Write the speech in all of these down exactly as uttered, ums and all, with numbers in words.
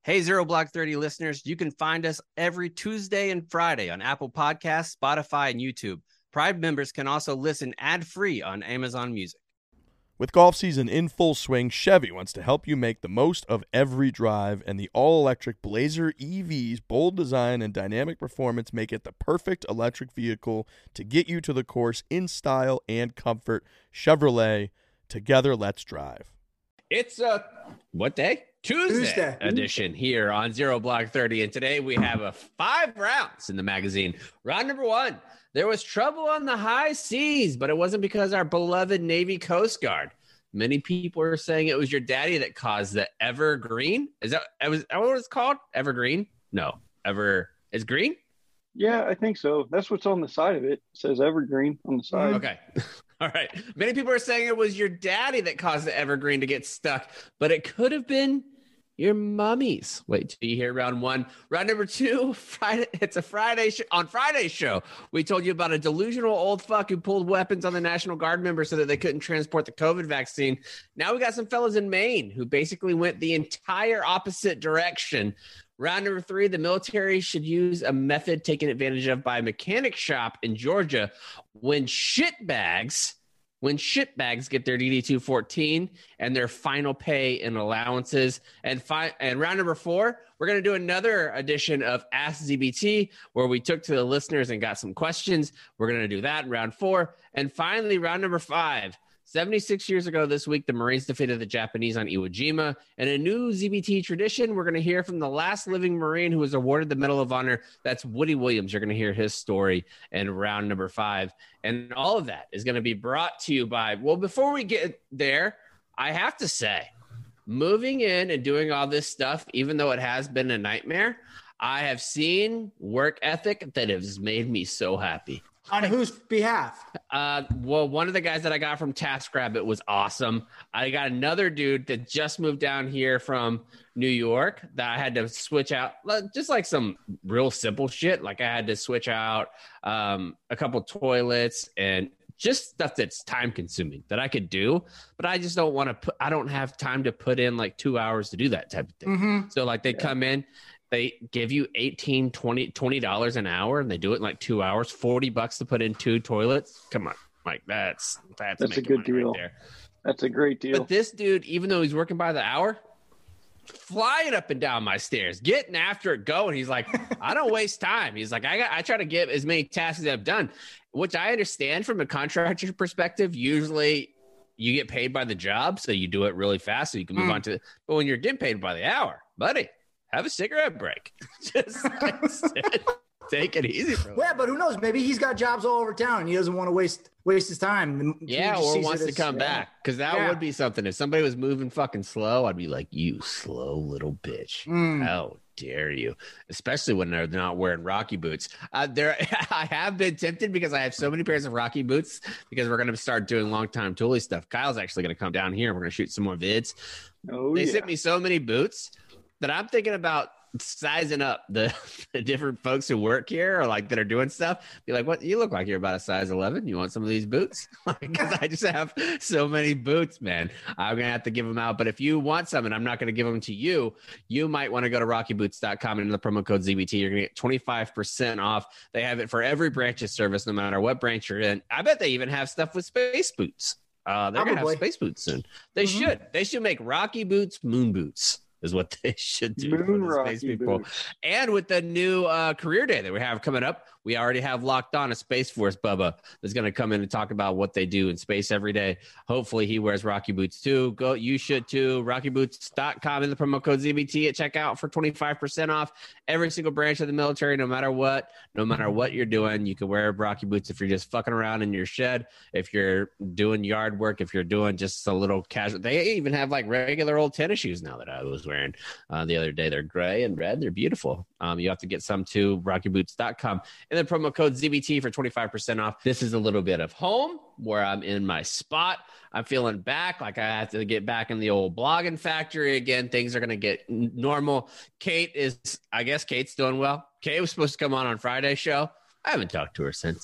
Hey, Zero Block thirty listeners, you can find us every Tuesday and Friday on Apple Podcasts, Spotify, and YouTube. Prime members can also listen ad-free on Amazon Music. With golf season in full swing, Chevy wants to help you make the most of every drive, and the all-electric Blazer E V's bold design and dynamic performance make it the perfect electric vehicle to get you to the course in style and comfort. Chevrolet, together let's drive. It's a, uh, what day? Tuesday, Tuesday edition here on Zero Block thirty, and today we have a five rounds in the magazine. Round number one, there was trouble on the high seas, but it wasn't because our beloved Navy Coast Guard. Many people are saying it was your daddy that caused the Evergreen. Is that, is that what it's called? Evergreen? No, Ever is green? Yeah, I think so. That's what's on the side of it. It says Evergreen on the side. Okay. All right. Many people are saying it was your daddy that caused the Evergreen to get stuck, but it could have been your mummies. Wait till you hear round one. Round number two, Friday. It's a Friday sh- on Friday's show. We told you about a delusional old fuck who pulled weapons on the National Guard members so that they couldn't transport the COVID vaccine. Now we got some fellas in Maine who basically went the entire opposite direction. Round number three, the military should use a method taken advantage of by a mechanic shop in Georgia when shitbags When shitbags get their D D two fourteen and their final pay and allowances. And fi- and round number four, we're going to do another edition of Ask Z B T where we took to the listeners and got some questions. We're going to do that in round four. And finally, round number five, seventy-six years ago this week, the Marines defeated the Japanese on Iwo Jima. And a new Z B T tradition, we're going to hear from the last living Marine who was awarded the Medal of Honor. That's Woody Williams. You're going to hear his story in round number five. And all of that is going to be brought to you by, well, before we get there, I have to say, moving in and doing all this stuff, even though it has been a nightmare, I have seen work ethic that has made me so happy. On whose behalf? Uh, well, one of the guys that I got from TaskRabbit was awesome. I got another dude that just moved down here from New York that I had to switch out, just like some real simple shit. Like I had to switch out um, a couple toilets and just stuff that's time consuming that I could do, but I just don't want to put, I don't have time to put in like two hours to do that type of thing. Mm-hmm. So like they Yeah. come in, they give you eighteen, twenty, twenty dollars an hour and they do it in like two hours, forty bucks to put in two toilets. Come on. Like that's, that's, That's a making good money deal. right there. That's a great deal. But this dude, even though he's working by the hour, flying up and down my stairs, getting after it, going. He's like, I don't waste time. He's like, I got, I try to get as many tasks as I've done, which I understand from a contractor perspective. Usually you get paid by the job, so you do it really fast so you can move Mm. on to, but when you're getting paid by the hour, buddy, have a cigarette break. Just like, sit, take it easy for a Yeah, but who knows? Maybe he's got jobs all over town and he doesn't want to waste waste his time. He Yeah, just or sees wants it to as- come yeah. back. Because that Yeah. would be something. If somebody was moving fucking slow, I'd be like, you slow little bitch. Mm. How dare you? Especially when they're not wearing Rocky boots. Uh, there, I have been tempted because I have so many pairs of Rocky boots because we're going to start doing long time Thule stuff. Kyle's actually going to come down here and we're going to shoot some more vids. oh, They yeah. sent me so many boots that I'm thinking about sizing up the, the different folks who work here or like that are doing stuff. Be like, what? You look like you're about a size eleven. You want some of these boots? Because I just have so many boots, man. I'm gonna have to give them out. But if you want some, and I'm not gonna give them to you, you might want to go to rocky boots dot com and enter the promo code Z B T. You're gonna get twenty-five percent off. They have it for every branch of service, no matter what branch you're in. I bet they even have stuff with space boots. Uh, they're gonna have Probably. space boots soon. They Mhm. should. They should make Rocky boots moon boots. Is what they should do for Moon the space Rocky people. boots. And with the new uh, career day that we have coming up, we already have locked on a Space Force Bubba that's going to come in and talk about what they do in space every day. Hopefully he wears Rocky boots too. Go, you should too. rocky boots dot com in the promo code Z B T at checkout for twenty-five percent off every single branch of the military, no matter what, no matter what you're doing. You can wear Rocky boots if you're just fucking around in your shed, if you're doing yard work, if you're doing just a little casual. They even have like regular old tennis shoes now that I was wearing uh, the other day. They're gray and red. They're beautiful. Um, you have to get some to rocky boots dot com. And then promo code Z B T for twenty-five percent off. This is a little bit of home where I'm in my spot. I'm feeling back like I have to get back in the old blogging factory again. Things are going to get n- normal. Kate is, I guess Kate's doing well. Kate was supposed to come on on Friday's show. I haven't talked to her since.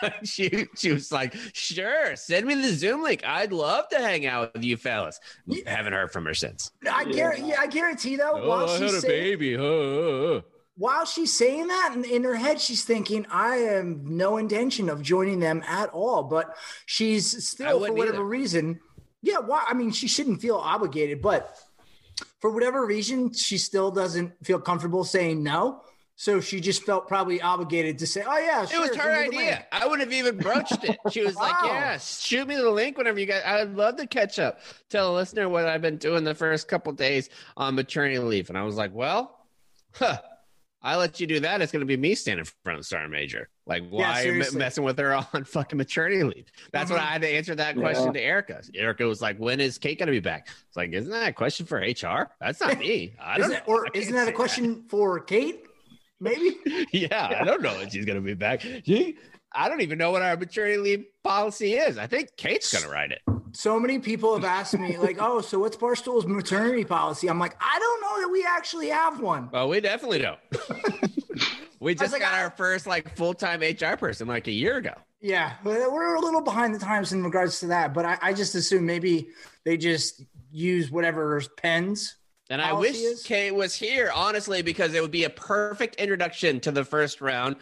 she she was like, sure, send me the Zoom link. I'd love to hang out with you fellas. Yeah. Haven't heard from her since. I guarantee, yeah, I guarantee though. Oh, while I she's had a saying, baby. Oh, oh, oh. while she's saying that, in, in her head, she's thinking, "I have no intention of joining them at all." But she's I still, for wouldn't whatever either. reason, yeah. Why? I mean, she shouldn't feel obligated, but for whatever reason, she still doesn't feel comfortable saying no. So she just felt probably obligated to say, "Oh yeah, It sure, was send her me the link." idea. I wouldn't have even broached it. She was like, Wow. yeah, shoot me the link whenever you guys, I'd love to catch up. Tell a listener what I've been doing the first couple days on maternity leave. And I was like, well, huh, I let you do that. It's going to be me standing in front of Sergeant Major. Like, why are you seriously. messing with her on fucking maternity leave? That's what Mhm. I had to answer that Yeah. question to Erica. Erica was like, when is Kate going to be back? It's like, isn't that a question for H R? That's not me. I don't Isn't, know. it- or I can't isn't that a say question for Kate? Maybe. Yeah, I don't know when she's gonna be back. She, I don't even know what our maternity leave policy is. I think Kate's gonna write it. So many people have asked me, like, "Oh, so what's Barstool's maternity policy?" I'm like, I don't know that we actually have one. Well, we definitely don't. We just like, got I- our first like full time H R person like a year ago. Yeah, but we're a little behind the times in regards to that. But I, I just assume maybe they just use whatever pens. And I Policy wish is? Kate was here, honestly, because it would be a perfect introduction to the first round.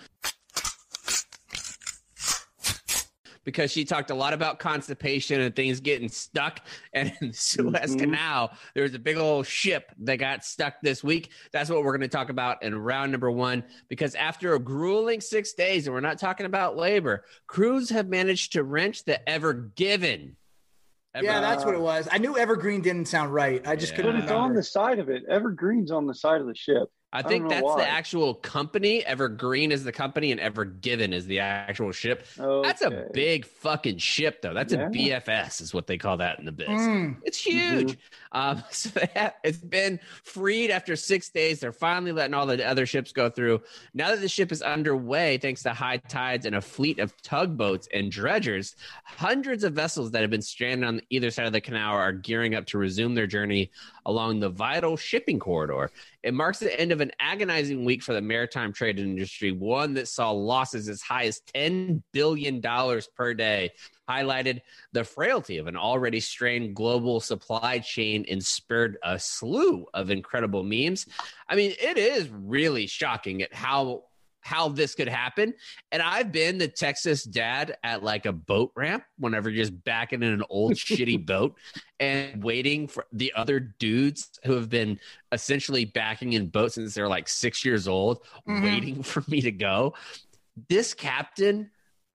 Because she talked a lot about constipation and things getting stuck. And in the Suez Mhm. Canal, there was a big old ship that got stuck this week. That's what we're going to talk about in round number one. Because after a grueling six days, and we're not talking about labor, crews have managed to wrench the Ever Given. Ever- Yeah, that's what it was. I knew Evergreen didn't sound right. I just Yeah. couldn't But it's on remember. the side of it. Evergreen's on the side of the ship. I don't think know that's why. the actual company. Evergreen is the company, and Ever Given is the actual ship. Okay. That's a big fucking ship, though. That's Yeah. a B F S, is what they call that in the biz. Mm. It's huge. Um, so they have, it's been freed after six days. They're finally letting all the other ships go through. Now that the ship is underway, thanks to high tides and a fleet of tugboats and dredgers, hundreds of vessels that have been stranded on either side of the canal are gearing up to resume their journey along the vital shipping corridor. It marks the end of an agonizing week for the maritime trade industry, one that saw losses as high as ten billion dollars per day, highlighted the frailty of an already strained global supply chain and spurred a slew of incredible memes. I mean, it is really shocking at how how this could happen. And I've been the Texas dad at like a boat ramp whenever you're just backing in an old shitty boat and waiting for the other dudes who have been essentially backing in boats since they're like six years old, Mhm. waiting for me to go. This captain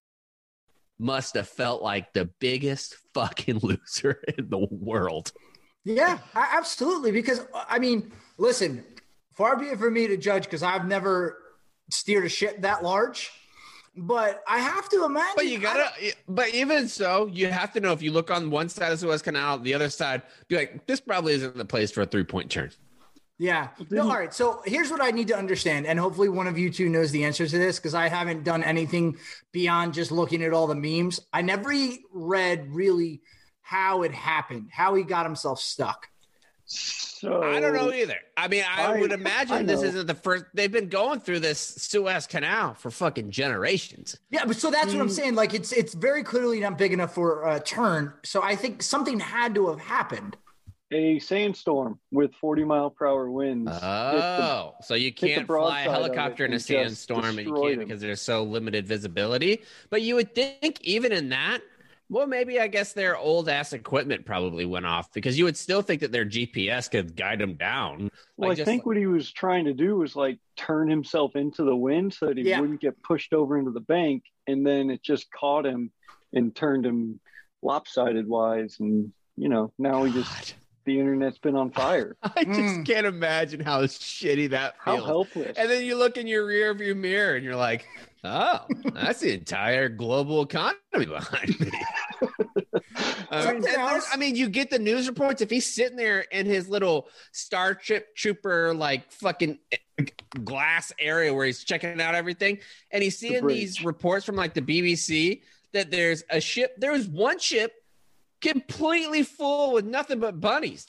must have felt like the biggest fucking loser in the world. Yeah, a- absolutely. Because I mean, listen, far be it for me to judge because I've never steered a ship that large. But I have to imagine. But you I gotta, don't- but even so, you have to know if you look on one side of the Suez Canal, the other side, be like, this probably isn't the place for a three point turn. Yeah. No, all right. So here's what I need to understand. And hopefully one of you two knows the answer to this because I haven't done anything beyond just looking at all the memes. I never read really how it happened, how he got himself stuck. So I don't know either. I mean, I, I- would I imagine this know. isn't the first. They've been going through this Suez Canal for fucking generations. Yeah, but so that's what I'm Mm. saying. Like it's it's very clearly not big enough for a turn. So I think something had to have happened. A sandstorm with forty mile per hour winds. hit the- Oh, so you the can't fly broadside a of it helicopter in a and just sandstorm, and you destroyed can't him. because there's so limited visibility. But you would think, even in that, well, maybe I guess their old ass equipment probably went off because you would still think that their G P S could guide them down. Well, Like, I just think what he was trying to do was like turn himself into the wind so that he Yeah. wouldn't get pushed over into the bank, and then it just caught him and turned him lopsided wise, and you know now we just God. the internet's been on fire. I just Mm. can't imagine how shitty that How feels. helpless! And then you look in your rear view mirror and you're like, oh, that's the entire global economy behind me. I, mean, Something and there's- else- I mean, you get the news reports. If he's sitting there in his little Starship Trooper, like fucking glass area where he's checking out everything, and he's seeing bridge. these reports from like the B B C that there's a ship, there was one ship completely full with nothing but bunnies, dude.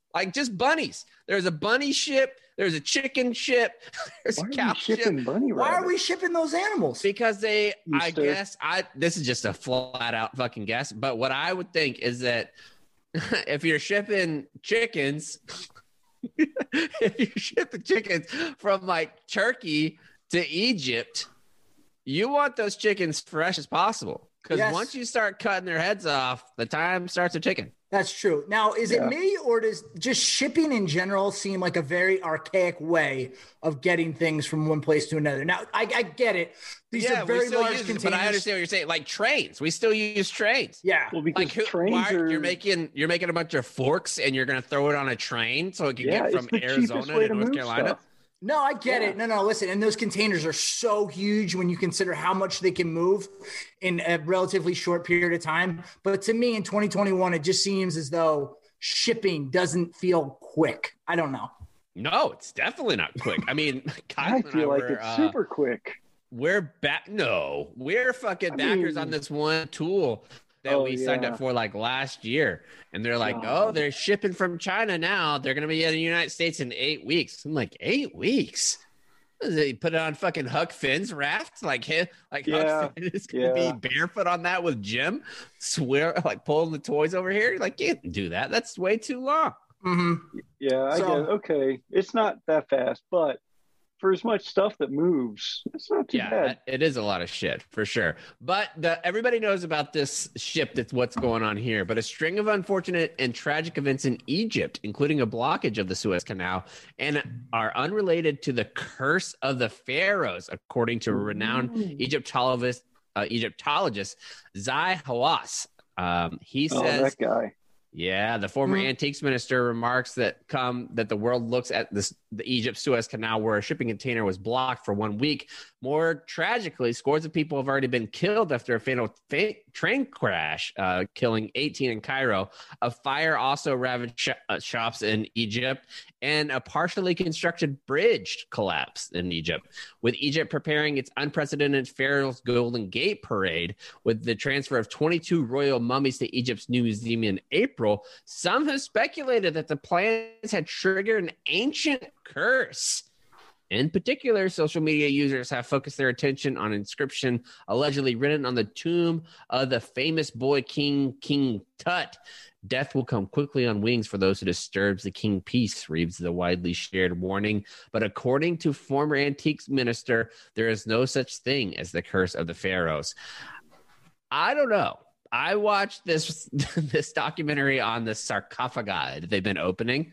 Like just bunnies. There's a bunny ship. There's a chicken ship. There's Why a are cow we shipping ship. bunny Why rabbits? are we shipping those animals? Because they, I Easter. guess, I this is just a flat out fucking guess. But what I would think is that if you're shipping chickens, if you're shipping chickens from like Turkey to Egypt, you want those chickens fresh as possible. Because Yes. once you start cutting their heads off, the time starts a ticking. That's true. Now, is Yeah. it me or does just shipping in general seem like a very archaic way of getting things from one place to another? Now, I, I get it. These yeah, are very we still large use it, containers. but I understand what you're saying. Like trains, we still use trains. Yeah. Well, because Like who, trains why, are you're making you're making a bunch of forks and you're gonna throw it on a train so it can yeah, get it's from the cheapest Arizona way to to North move Carolina. stuff. No, I get Yeah. it. No, no, listen. And those containers are so huge when you consider how much they can move in a relatively short period of time. But to me, in twenty twenty-one, it just seems as though shipping doesn't feel quick. I don't know. No, it's definitely not quick. I mean, Kyle I and feel like were, it's uh, super quick. We're back. No, we're fucking I backers mean- on this one tool that Oh, we signed yeah. up for like last year. And they're like, God. oh, they're shipping from China now. They're going to be in the United States in eight weeks. I'm like, eight weeks? What is it, you put it on fucking Huck Finn's raft? Like, him, like Yeah, Huck Finn is going to yeah. be barefoot on that with Jim? Swear, like pulling the toys over here? You're like, you can't do that. That's way too long. Mm-hmm. Yeah, I So- get it. Okay. It's not that fast, but for as much stuff that moves, it's not too Yeah, bad. that- it is a lot of shit for sure. But the everybody knows about this ship. That's what's going on here. But a string of unfortunate and tragic events in Egypt, including a blockage of the Suez Canal, and are unrelated to the curse of the pharaohs, according to renowned Egyptologist, uh, Egyptologist Zai Hawass. Um, he Oh, says. that guy. Yeah, the former Mhm. antiques minister remarks that come that the world looks at this the Egypt Suez Canal where a shipping container was blocked for one week. More tragically, scores of people have already been killed after a fatal fa- train crash, uh, killing eighteen in Cairo. A fire also ravaged sh- uh, shops in Egypt, and a partially constructed bridge collapsed in Egypt. With Egypt preparing its unprecedented Pharaoh's Golden Gate parade, with the transfer of twenty-two royal mummies to Egypt's new museum in April, some have speculated that the plans had triggered an ancient curse. In particular, social media users have focused their attention on an inscription allegedly written on the tomb of the famous boy king, King Tut. Death will come quickly on wings for those who disturbs the king peace, reads the widely shared warning. But according to former antiques minister, there is no such thing as the curse of the pharaohs. I don't know. I watched this this documentary on the sarcophagi that they've been opening.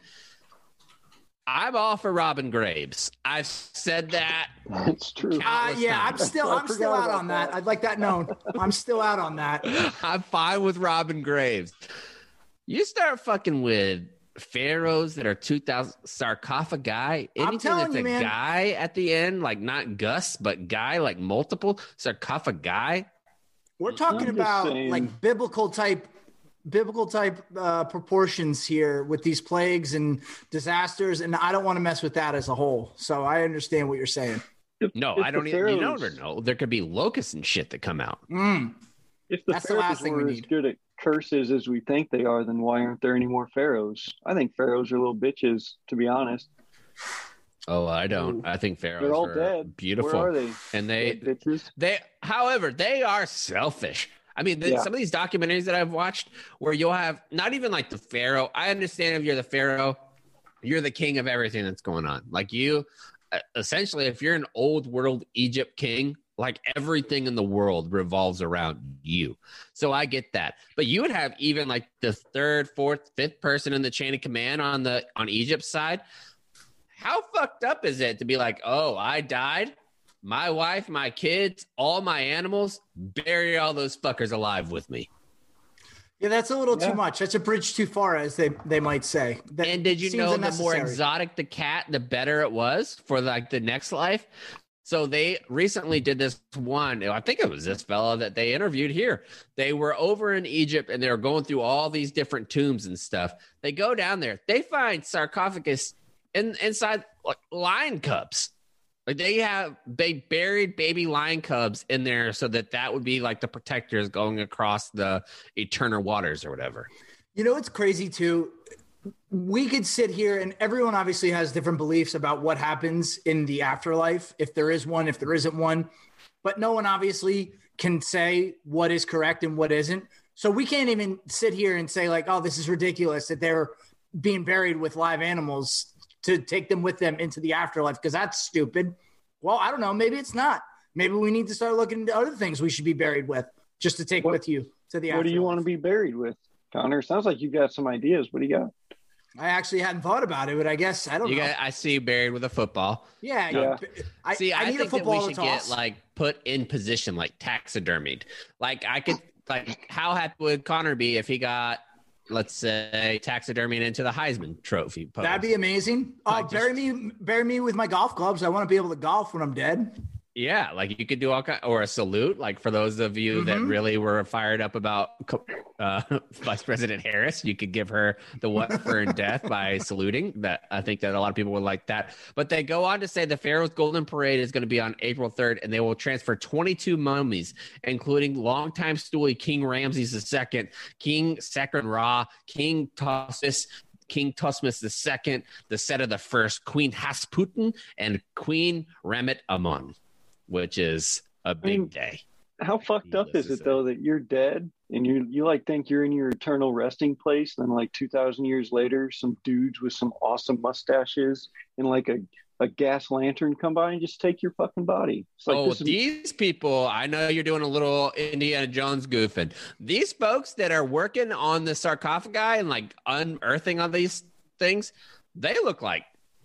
I'm all for Robin Graves. I've said that. It's true. Uh, Countless yeah, I'm times. still I I'm still forgot out about on that. that. I'd like that known. I'm still out on that. I'm fine with Robin Graves. You start fucking with pharaohs that are two thousand sarcophagi. Anything telling that's you, a man. guy at the end, like not Gus, but guy, like multiple sarcophagi. We're talking I'm just about saying. like biblical type biblical type uh, proportions here with these plagues and disasters, and I don't want to mess with that as a whole. So I understand what you're saying. If- No, if I the don't even. You pharaohs- never know. There could be locusts and shit that come out. Mm. If the That's the pharaohs last thing we were as need. good at curses as we think they are, then why aren't there any more pharaohs? I think pharaohs are little bitches, to be honest. Oh, I don't. I think pharaohs They're all are dead. beautiful, Where are they? and they Dead bitches. They, however, they are selfish. I mean, the, Yeah. some of these documentaries that I've watched where you'll have not even like the pharaoh. I understand if you're the pharaoh, you're the king of everything that's going on. Like you, uh, essentially, if you're an old world Egypt king, like everything in the world revolves around you. So I get that. But you would have even like the third, fourth, fifth person in the chain of command on the on Egypt's side. How fucked up is it to be like, oh, I died? My wife, my kids, all my animals, bury all those fuckers alive with me. Yeah, that's a little Yeah. too much. That's a bridge too far, as they they might say. That And did you seems know the more unnecessary. exotic the cat, the better it was for like the next life? So they recently did this one. I think it was this fella that they interviewed here. They were over in Egypt and they were going through all these different tombs and stuff. They go down there. They find sarcophagus in, inside like lion cubs. Like they have they buried baby lion cubs in there so that that would be like the protectors going across the eternal waters or whatever. You know what's crazy too? we could sit here and everyone obviously has different beliefs about what happens in the afterlife, if there is one, if there isn't one, but no one obviously can say what is correct and what isn't. So we can't even sit here and say like, oh, this is ridiculous that they're being buried with live animals to take them with them into the afterlife, because that's stupid. Well, I don't know. Maybe it's not. Maybe we need to start looking into other things we should be buried with just to take what, with you to the afterlife. What do you want to be buried with, Connor? Sounds like you've got some ideas. What do you got? I actually hadn't thought about it, but I guess I don't you know. Got, I see you buried with a football. Yeah. yeah. I, see, I, I need think a football that we should toss. get like put in position, like taxidermied. Like I could, like how happy would Connor be if he got, let's say, taxidermied into the Heisman Trophy pose? That'd be amazing. Oh, like bury just, me, bury me with my golf clubs. I want to be able to golf when I'm dead. Yeah, like you could do all kind, or a salute, like for those of you mm-hmm. that really were fired up about uh, Vice President Harris, you could give her the what for in death by saluting. That I think that a lot of people would like that. But they go on to say the Pharaoh's Golden Parade is going to be on April third, and they will transfer twenty-two mummies, including longtime stoolie King Ramses the Second, King Sekran Ra, King Tutmosis, King Tutmosis the Second, the set of the first, Queen Hasputin, and Queen Ramet Amon, which is a big I mean, day. How fucked up is it though that you're dead and you you like think you're in your eternal resting place, and then like two thousand years later, some dudes with some awesome mustaches and like a, a gas lantern come by and just take your fucking body. It's like, oh, this these is- people! I know you're doing a little Indiana Jones goofing. These folks that are working on the sarcophagi and like unearthing all these things, they look like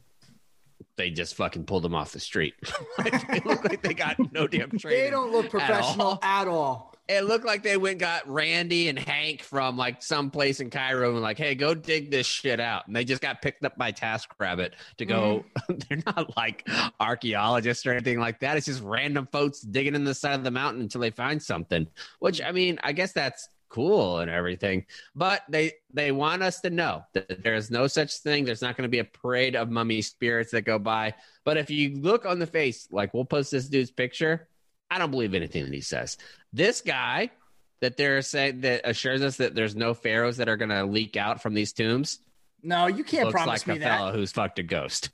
they just fucking pulled them off the street. Like, they look like they got no damn training. They don't look professional at all. At all. It looked like they went and got Randy and Hank from like some place in Cairo and like, hey, go dig this shit out. And they just got picked up by TaskRabbit to go. Mm. They're not like archaeologists or anything like that. It's just random folks digging in the side of the mountain until they find something, which, I mean, I guess that's cool and everything, but they they want us to know that there's no such thing. There's not going to be a parade of mummy spirits that go by. But if you look on the face, like we'll post this dude's picture, I don't believe anything that he says. This guy that they're saying that assures us that there's no pharaohs that are going to leak out from these tombs. No, you can't looks promise like me a that. fellow who's fucked a ghost.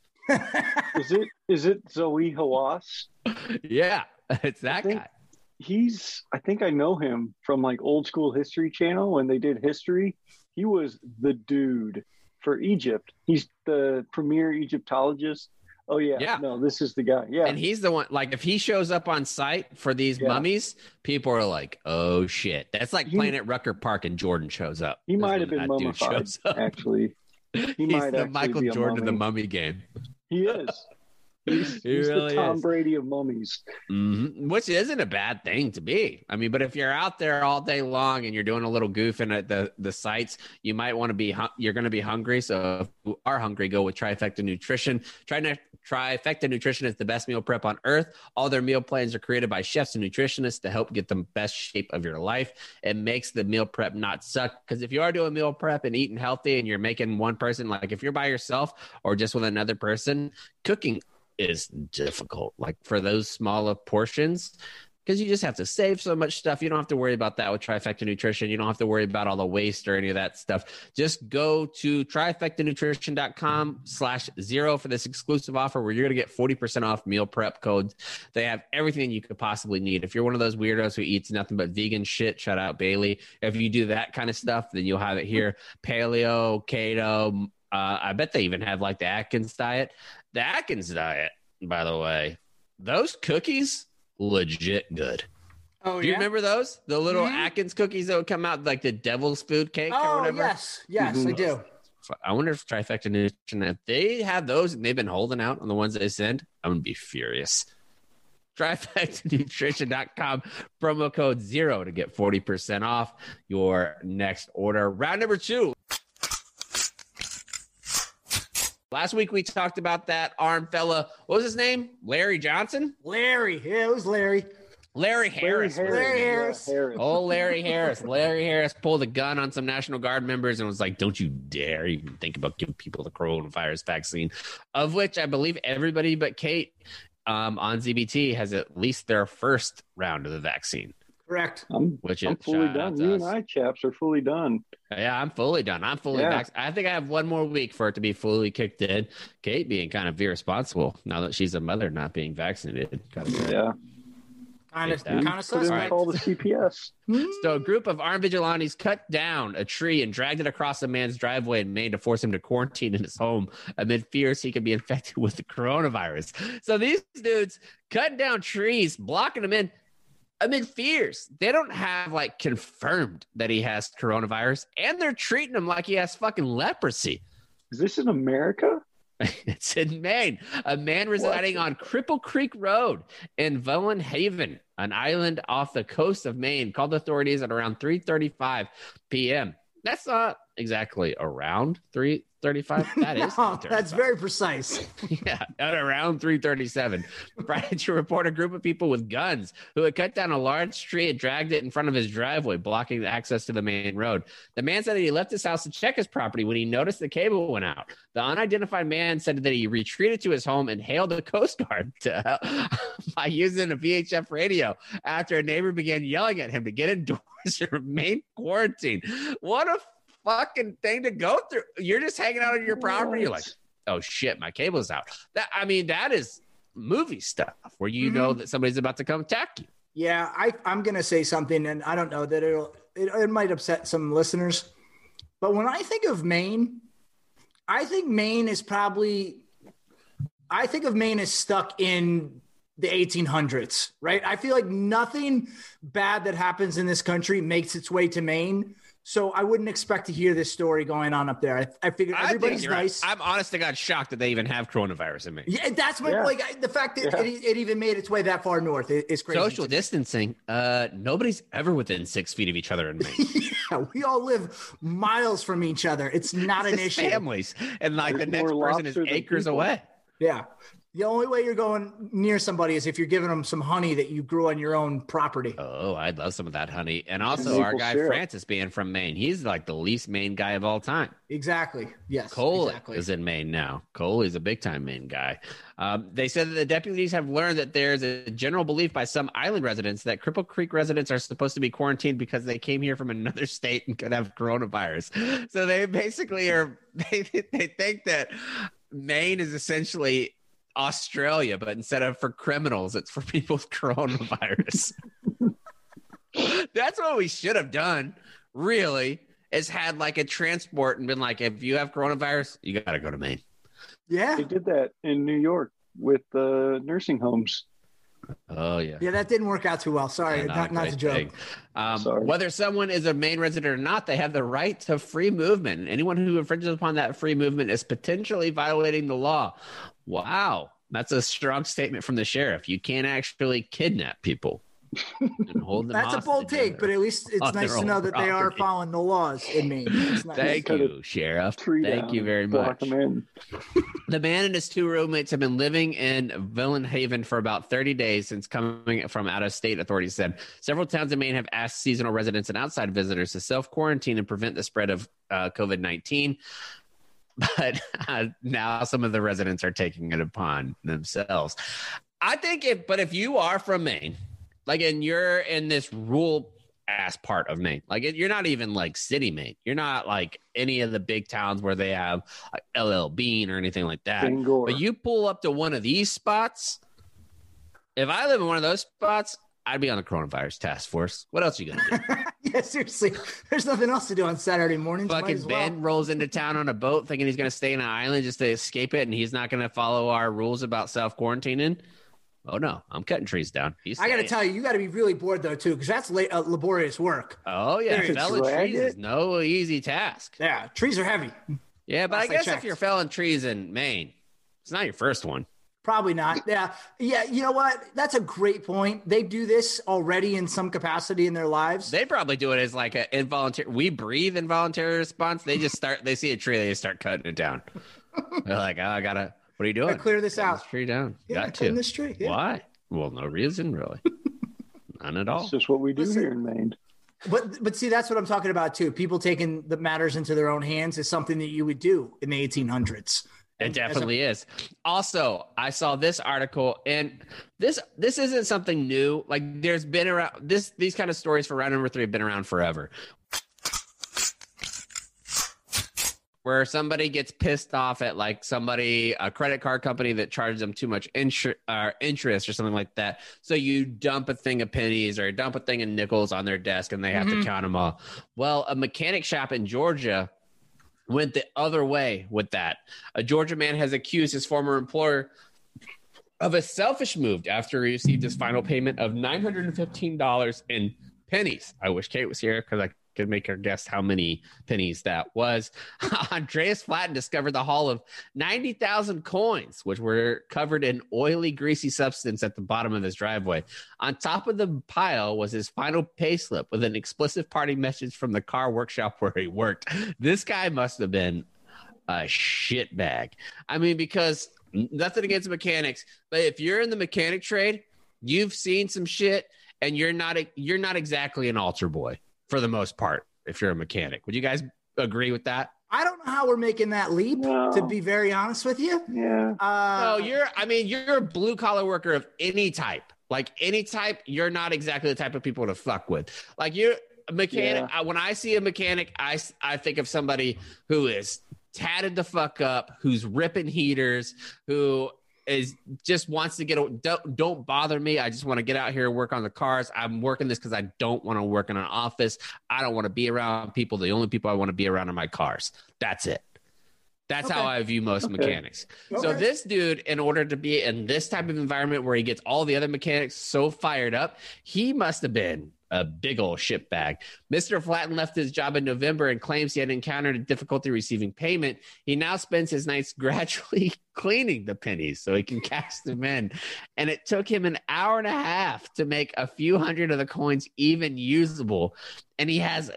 is it is it Zoe Hawass? Yeah, it's that think- guy. He's, I think I know him from like Old School History Channel when they did history. He was the dude for Egypt. He's the premier Egyptologist. Oh, yeah. Yeah. No, this is the guy. Yeah. And he's the one, like, if he shows up on site for these yeah. mummies, people are like, oh, shit. That's like he, playing at Rucker Park and Jordan shows up. He might have been mummified, actually. He he's might the actually Michael be a Jordan mummy. of the mummy game. He is. He's, he he's really the Tom is. Brady of mummies. Mm-hmm. Which isn't a bad thing to be. I mean, but if you're out there all day long and you're doing a little goofing at the, the sites, you might want to be, you're going to be hungry. So if you are hungry, go with Trifecta Nutrition. Try to Trifecta Nutrition is the best meal prep on earth. All their meal plans are created by chefs and nutritionists to help get the best shape of your life. It makes the meal prep not suck. Because if you are doing meal prep and eating healthy and you're making one person, like if you're by yourself or just with another person, cooking is difficult, like for those smaller portions, because you just have to save so much stuff. You don't have to worry about that with Trifecta Nutrition. You don't have to worry about all the waste or any of that stuff. Just go to trifectanutrition.com slash zero for this exclusive offer where you're going to get forty percent off meal prep codes. They have everything you could possibly need. If you're one of those weirdos who eats nothing but vegan shit, shout out Bailey. If you do that kind of stuff, then you'll have it here. Paleo, keto, uh, I bet they even have like the Atkins diet. The Atkins diet, by the way, those cookies, legit good. Oh, do you yeah? remember those? The little Mm-hmm. Atkins cookies that would come out like the devil's food cake or Oh, whatever? yes. Yes, Mhm. I do. I wonder if Trifecta Nutrition, if they have those and they've been holding out on the ones they send, I'm going to be furious. Trifecta Nutrition dot com, promo code zero to get forty percent off your next order. Round number two. Last week we talked about that armed fella. What was his name? Larry Johnson? Larry. Yeah, it was Larry. Larry Harris. Larry Larry Harris. Harris. Yeah, Harris. Oh, Larry Harris. Larry Harris pulled a gun on some National Guard members and was like, don't you dare even think about giving people the coronavirus vaccine, of which I believe everybody but Kate um, on Z B T has at least their first round of the vaccine. Correct. I'm, Which I'm is fully shout out done. to You us. and I, chaps, are fully done. Yeah, I'm fully done. I'm fully Yeah. vaccinated. I think I have one more week for it to be fully kicked in. Kate being kind of irresponsible now that she's a mother, not being vaccinated. Yeah. Kind of, Hate that. kind of Put in a suspect. call to C P S. So a group of armed vigilantes cut down a tree and dragged it across a man's driveway in Maine to force him to quarantine in his home amid fears he could be infected with the coronavirus. So these dudes cutting down trees, blocking them in amid fears. They don't have like confirmed that he has coronavirus, and they're treating him like he has fucking leprosy. Is this in America? It's in Maine. A man residing What? on Cripple Creek Road in Velin Haven, an island off the coast of Maine, called authorities at around three thirty-five p.m. That's not exactly around three thirty-five. That is. No, that's very precise. Yeah, at around three thirty-seven. Friday to report a group of people with guns who had cut down a large tree and dragged it in front of his driveway, blocking the access to the main road. The man said that he left his house to check his property when he noticed the cable went out. The unidentified man said that he retreated to his home and hailed the Coast Guard to help by using a V H F radio after a neighbor began yelling at him to get indoors and remain quarantined. What a fucking thing to go through. You're just hanging out on your property. You're like, oh shit, my cable's out. That I mean, that is movie stuff where you Mm-hmm. know that somebody's about to come attack you. Yeah, I, I'm going to say something, and I don't know that it'll, it, it might upset some listeners. But when I think of Maine, I think Maine is probably, I think of Maine as stuck in the eighteen hundreds, right? I feel like nothing bad that happens in this country makes its way to Maine. So I wouldn't expect to hear this story going on up there. I, I figure I think everybody's you're right. nice. I'm honest to God shocked that they even have coronavirus in me. Yeah, that's my Yeah. like I- the fact that Yeah. it, it even made its way that far north is, is crazy. Social to me. distancing. Uh, nobody's ever within six feet of each other in Maine. Yeah, we all live miles from each other. It's not an It's issue. families, and like There's the next more person is lobster than acres people. away. Yeah. The only way you're going near somebody is if you're giving them some honey that you grew on your own property. Oh, I'd love some of that honey. And also Maple our guy syrup. Francis being from Maine. He's like the least Maine guy of all time. Exactly. Yes. Cole exactly. is in Maine now. Cole is a big time Maine guy. Um, they said that the deputies have learned that there's a general belief by some island residents that Cripple Creek residents are supposed to be quarantined because they came here from another state and could have coronavirus. So they basically are, they, they think that Maine is essentially Australia, but instead of for criminals, it's for people with coronavirus. That's what we should have done, really, is had like a transport and been like, if you have coronavirus, you got to go to Maine. Yeah. They did that in New York with uh, nursing homes. Oh, yeah. Yeah, that didn't work out too well. Sorry, Yeah, not, a not great to joke. thing. Um, Sorry. whether someone is a Maine resident or not, they have the right to free movement. Anyone who infringes upon that free movement is potentially violating the law. Wow. That's a strong statement from the sheriff. You can't actually kidnap people and hold them That's a bold hostage take, but at least it's on nice their to know own that they are property. following the laws in Maine. It's nice. Thank Cut you, Sheriff. Tree Thank down you very and much. block them in. The man and his two roommates have been living in Velin Haven for about thirty days since coming from out of state, authorities said. Several towns in Maine have asked seasonal residents and outside visitors to self quarantine and prevent the spread of uh, COVID nineteen. But uh, now some of the residents are taking it upon themselves. I think if, but if you are from Maine, like, and you're in this rural ass part of Maine, like you're not even like city Maine. You're not like any of the big towns where they have like L L Bean or anything like that. Bangor. But you pull up to one of these spots. If I live in one of those spots, I'd be on the coronavirus task force. What else are you gonna do? Yeah, seriously. There's nothing else to do on Saturday mornings. Might Fucking as well. Ben rolls into town on a boat thinking he's going to stay in an island just to escape it, and he's not going to follow our rules about self quarantining. Oh no, I'm cutting trees down. He's I got to staying. tell you, you got to be really bored though too, because that's la- uh, laborious work. Oh yeah, Dude, felling drag trees it? is no easy task. Yeah, trees are heavy. Yeah, but I Last I guess if checked. you're felling trees in Maine, it's not your first one. Probably not. Yeah, yeah. You know what? That's a great point. They do this already in some capacity in their lives. They probably do it as like an involuntary. We breathe involuntary response. They just start. They see a tree, they just start cutting it down. They're like, oh, I gotta. What are you doing? Gotta clear this Cutting out. This tree down. Yeah, Got cutting to. this tree. Yeah. Why? Well, no reason really. None at all. That's just what we do Listen. here in Maine. But but see, that's what I'm talking about too. People taking the matters into their own hands is something that you would do in the eighteen hundreds. It definitely a- is. Also, I saw this article, and this this isn't something new. Like, there's been around this these kind of stories for round number three have been around forever. Where somebody gets pissed off at like somebody, a credit card company that charges them too much insur- uh, interest or something like that. So you dump a thing of pennies or dump a thing of nickels on their desk and they have mm-hmm. to count them all. Well, a mechanic shop in Georgia went the other way with that. A Georgia man has accused his former employer of a selfish move after he received his final payment of nine hundred fifteen dollars in pennies. I wish Kate was here because I could make her guess how many pennies that was. Andreas Flatten discovered the haul of ninety thousand coins, which were covered in oily, greasy substance at the bottom of his driveway. On top of the pile was his final pay slip with an explicit party message from the car workshop where he worked. This guy must have been a shitbag. I mean, because nothing against mechanics, but if you're in the mechanic trade, you've seen some shit, and you're not you're not exactly an altar boy. For the most part, if you're a mechanic. Would you guys agree with that? I don't know how we're making that leap, no. to be very honest with you. Yeah. Uh, no, you're, I mean, you're a blue collar worker of any type. Like any type, you're not exactly the type of people to fuck with. Like you're a mechanic. Yeah. I, when I see a mechanic, I, I think of somebody who is tatted the fuck up, who's ripping heaters, who is just wants to get, don't, don't bother me. I just want to get out here and work on the cars. I'm working this because I don't want to work in an office. I don't want to be around people. The only people I want to be around are my cars. That's it. That's okay. how I view most okay. mechanics. Okay. So this dude, in order to be in this type of environment where he gets all the other mechanics so fired up, he must have been a big old shitbag. Mister Flatten left his job in November and claims he had encountered a difficulty receiving payment. He now spends his nights gradually cleaning the pennies so he can cash them in. And it took him an hour and a half to make a few hundred of the coins even usable. And he has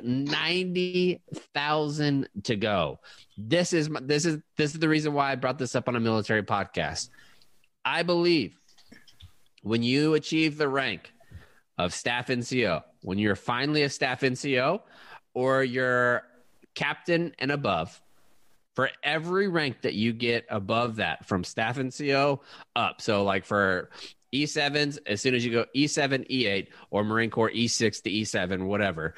ninety thousand to go. This is this is this is the reason why I brought this up on a military podcast. I believe when you achieve the rank of staff N C O, when you're finally a staff N C O or you're captain and above, for every rank that you get above that from staff N C O up, so like for E sevens, as soon as you go E seven, E eight, or Marine Corps E six to E seven, whatever,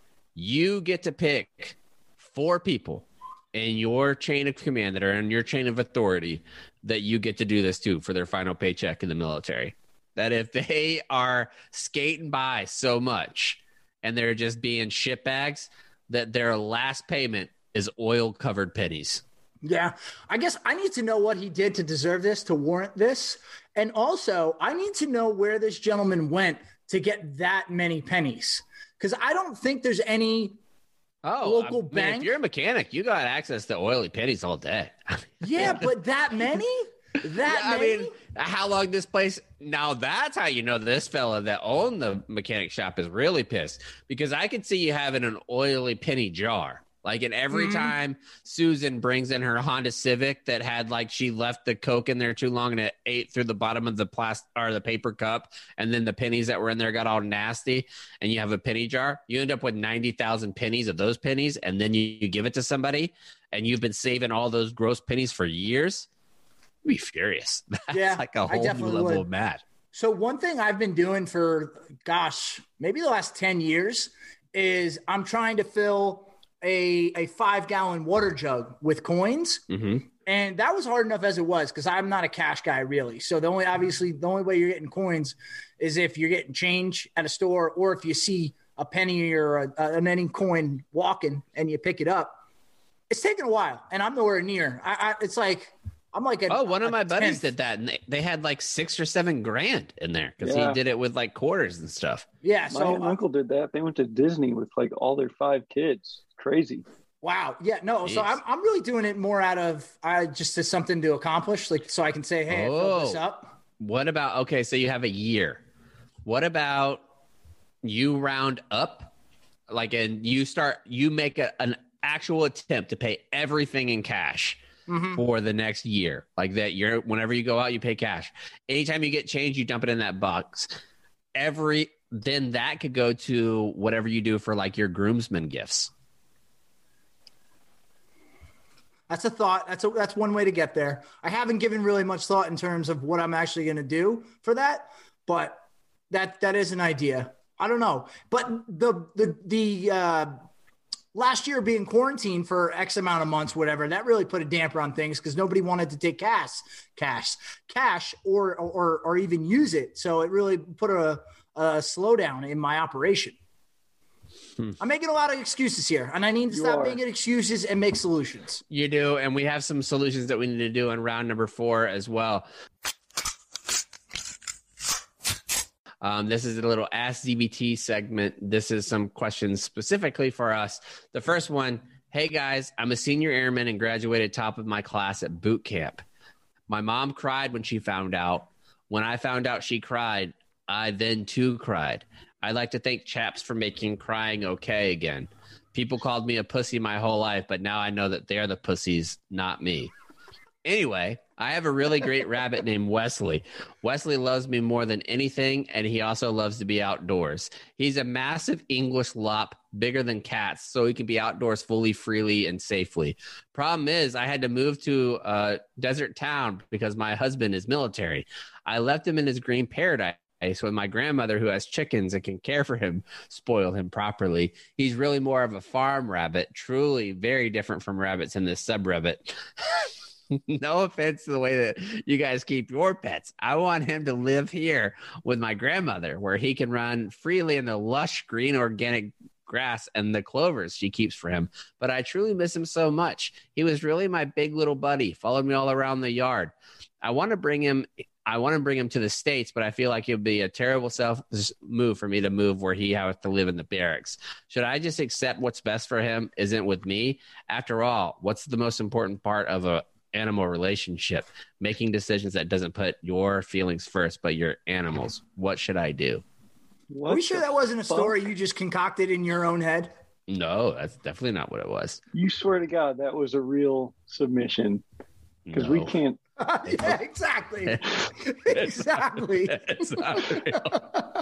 you get to pick four people in your chain of command that are in your chain of authority that you get to do this to for their final paycheck in the military. That if they are skating by so much and they're just being shitbags, that their last payment is oil-covered pennies. Yeah. I guess I need to know what he did to deserve this, to warrant this. And also, I need to know where this gentleman went to get that many pennies. Because I don't think there's any oh, local I mean, bank. If you're a mechanic, you got access to oily pennies all day. Yeah, but that many? That yeah, I many? mean, how long this place? Now that's how you know this fella that owned the mechanic shop is really pissed, because I could see you having an oily penny jar. Like, and every mm-hmm. time Susan brings in her Honda Civic that had, like, she left the Coke in there too long and it ate through the bottom of the plastic or the paper cup, and then the pennies that were in there got all nasty, and you have a penny jar, you end up with ninety thousand pennies of those pennies, and then you, you give it to somebody, and you've been saving all those gross pennies for years. You'd be furious. That's yeah, like a whole new level would. of mad. So one thing I've been doing for, gosh, maybe the last ten years is I'm trying to fill a a five gallon water jug with coins. Mm-hmm. And that was hard enough as it was, because I'm not a cash guy really. So the only, obviously the only way you're getting coins is if you're getting change at a store, or if you see a penny or a, a, an any coin walking and you pick it up. It's taken a while and I'm nowhere near. I, I it's like, I'm like, a, oh, one of my tenth. buddies did that, and they, they had like six or seven grand in there because yeah. he did it with like quarters and stuff. Yeah. My So uh, uncle did that. They went to Disney with like all their five kids. Crazy. Wow. Yeah. No. Jeez. So I'm I'm really doing it more out of I just as something to accomplish, like so I can say, hey, oh, I filled this up. What about okay? So you have a year. What about you round up, like, and you start you make a, an actual attempt to pay everything in cash. Mm-hmm. For the next year, like that, you're whenever you go out, you pay cash. Anytime you get change, you dump it in that box. Every then that could go to whatever you do for like your groomsmen gifts. That's a thought. That's a, that's one way to get there. I haven't given really much thought in terms of what I'm actually going to do for that, but that that is an idea. I don't know, but the the the uh, last year being quarantined for X amount of months, whatever, that really put a damper on things because nobody wanted to take cash, cash, cash, or or or even use it. So it really put a, a slowdown in my operation. Hmm. I'm making a lot of excuses here, and I need to you stop are. making excuses and make solutions. You do, and we have some solutions that we need to do in round number four as well. Um, this is a little Ask Z B T segment. This is some questions specifically for us. The first one, hey guys, I'm a senior airman and graduated top of my class at boot camp. My mom cried when she found out. When I found out she cried, I then too cried. I'd like to thank Chaps for making crying okay again. People called me a pussy my whole life, but now I know that they're the pussies, not me. Anyway, I have a really great rabbit named Wesley. Wesley loves me more than anything, and he also loves to be outdoors. He's a massive English lop, bigger than cats, so he can be outdoors fully, freely, and safely. Problem is, I had to move to a desert town because my husband is military. I left him in his green paradise. So my grandmother, who has chickens and can care for him, spoiled him properly. He's really more of a farm rabbit, truly very different from rabbits in this subrabbit. No offense to the way that you guys keep your pets. I want him to live here with my grandmother, where he can run freely in the lush green organic grass and the clovers she keeps for him. But I truly miss him so much. He was really my big little buddy, followed me all around the yard. I want to bring him I want to bring him to the States, but I feel like it would be a terrible selfish move for me to move where he has to live in the barracks. Should I just accept what's best for him isn't with me? After all, what's the most important part of a animal relationship? Making decisions that doesn't put your feelings first, but your animals. What should I do? What Are we sure that wasn't a story fuck? you just concocted in your own head? No, that's definitely not what it was. You swear to God that was a real submission, because no. we can't. Yeah, exactly. Exactly. It's not real.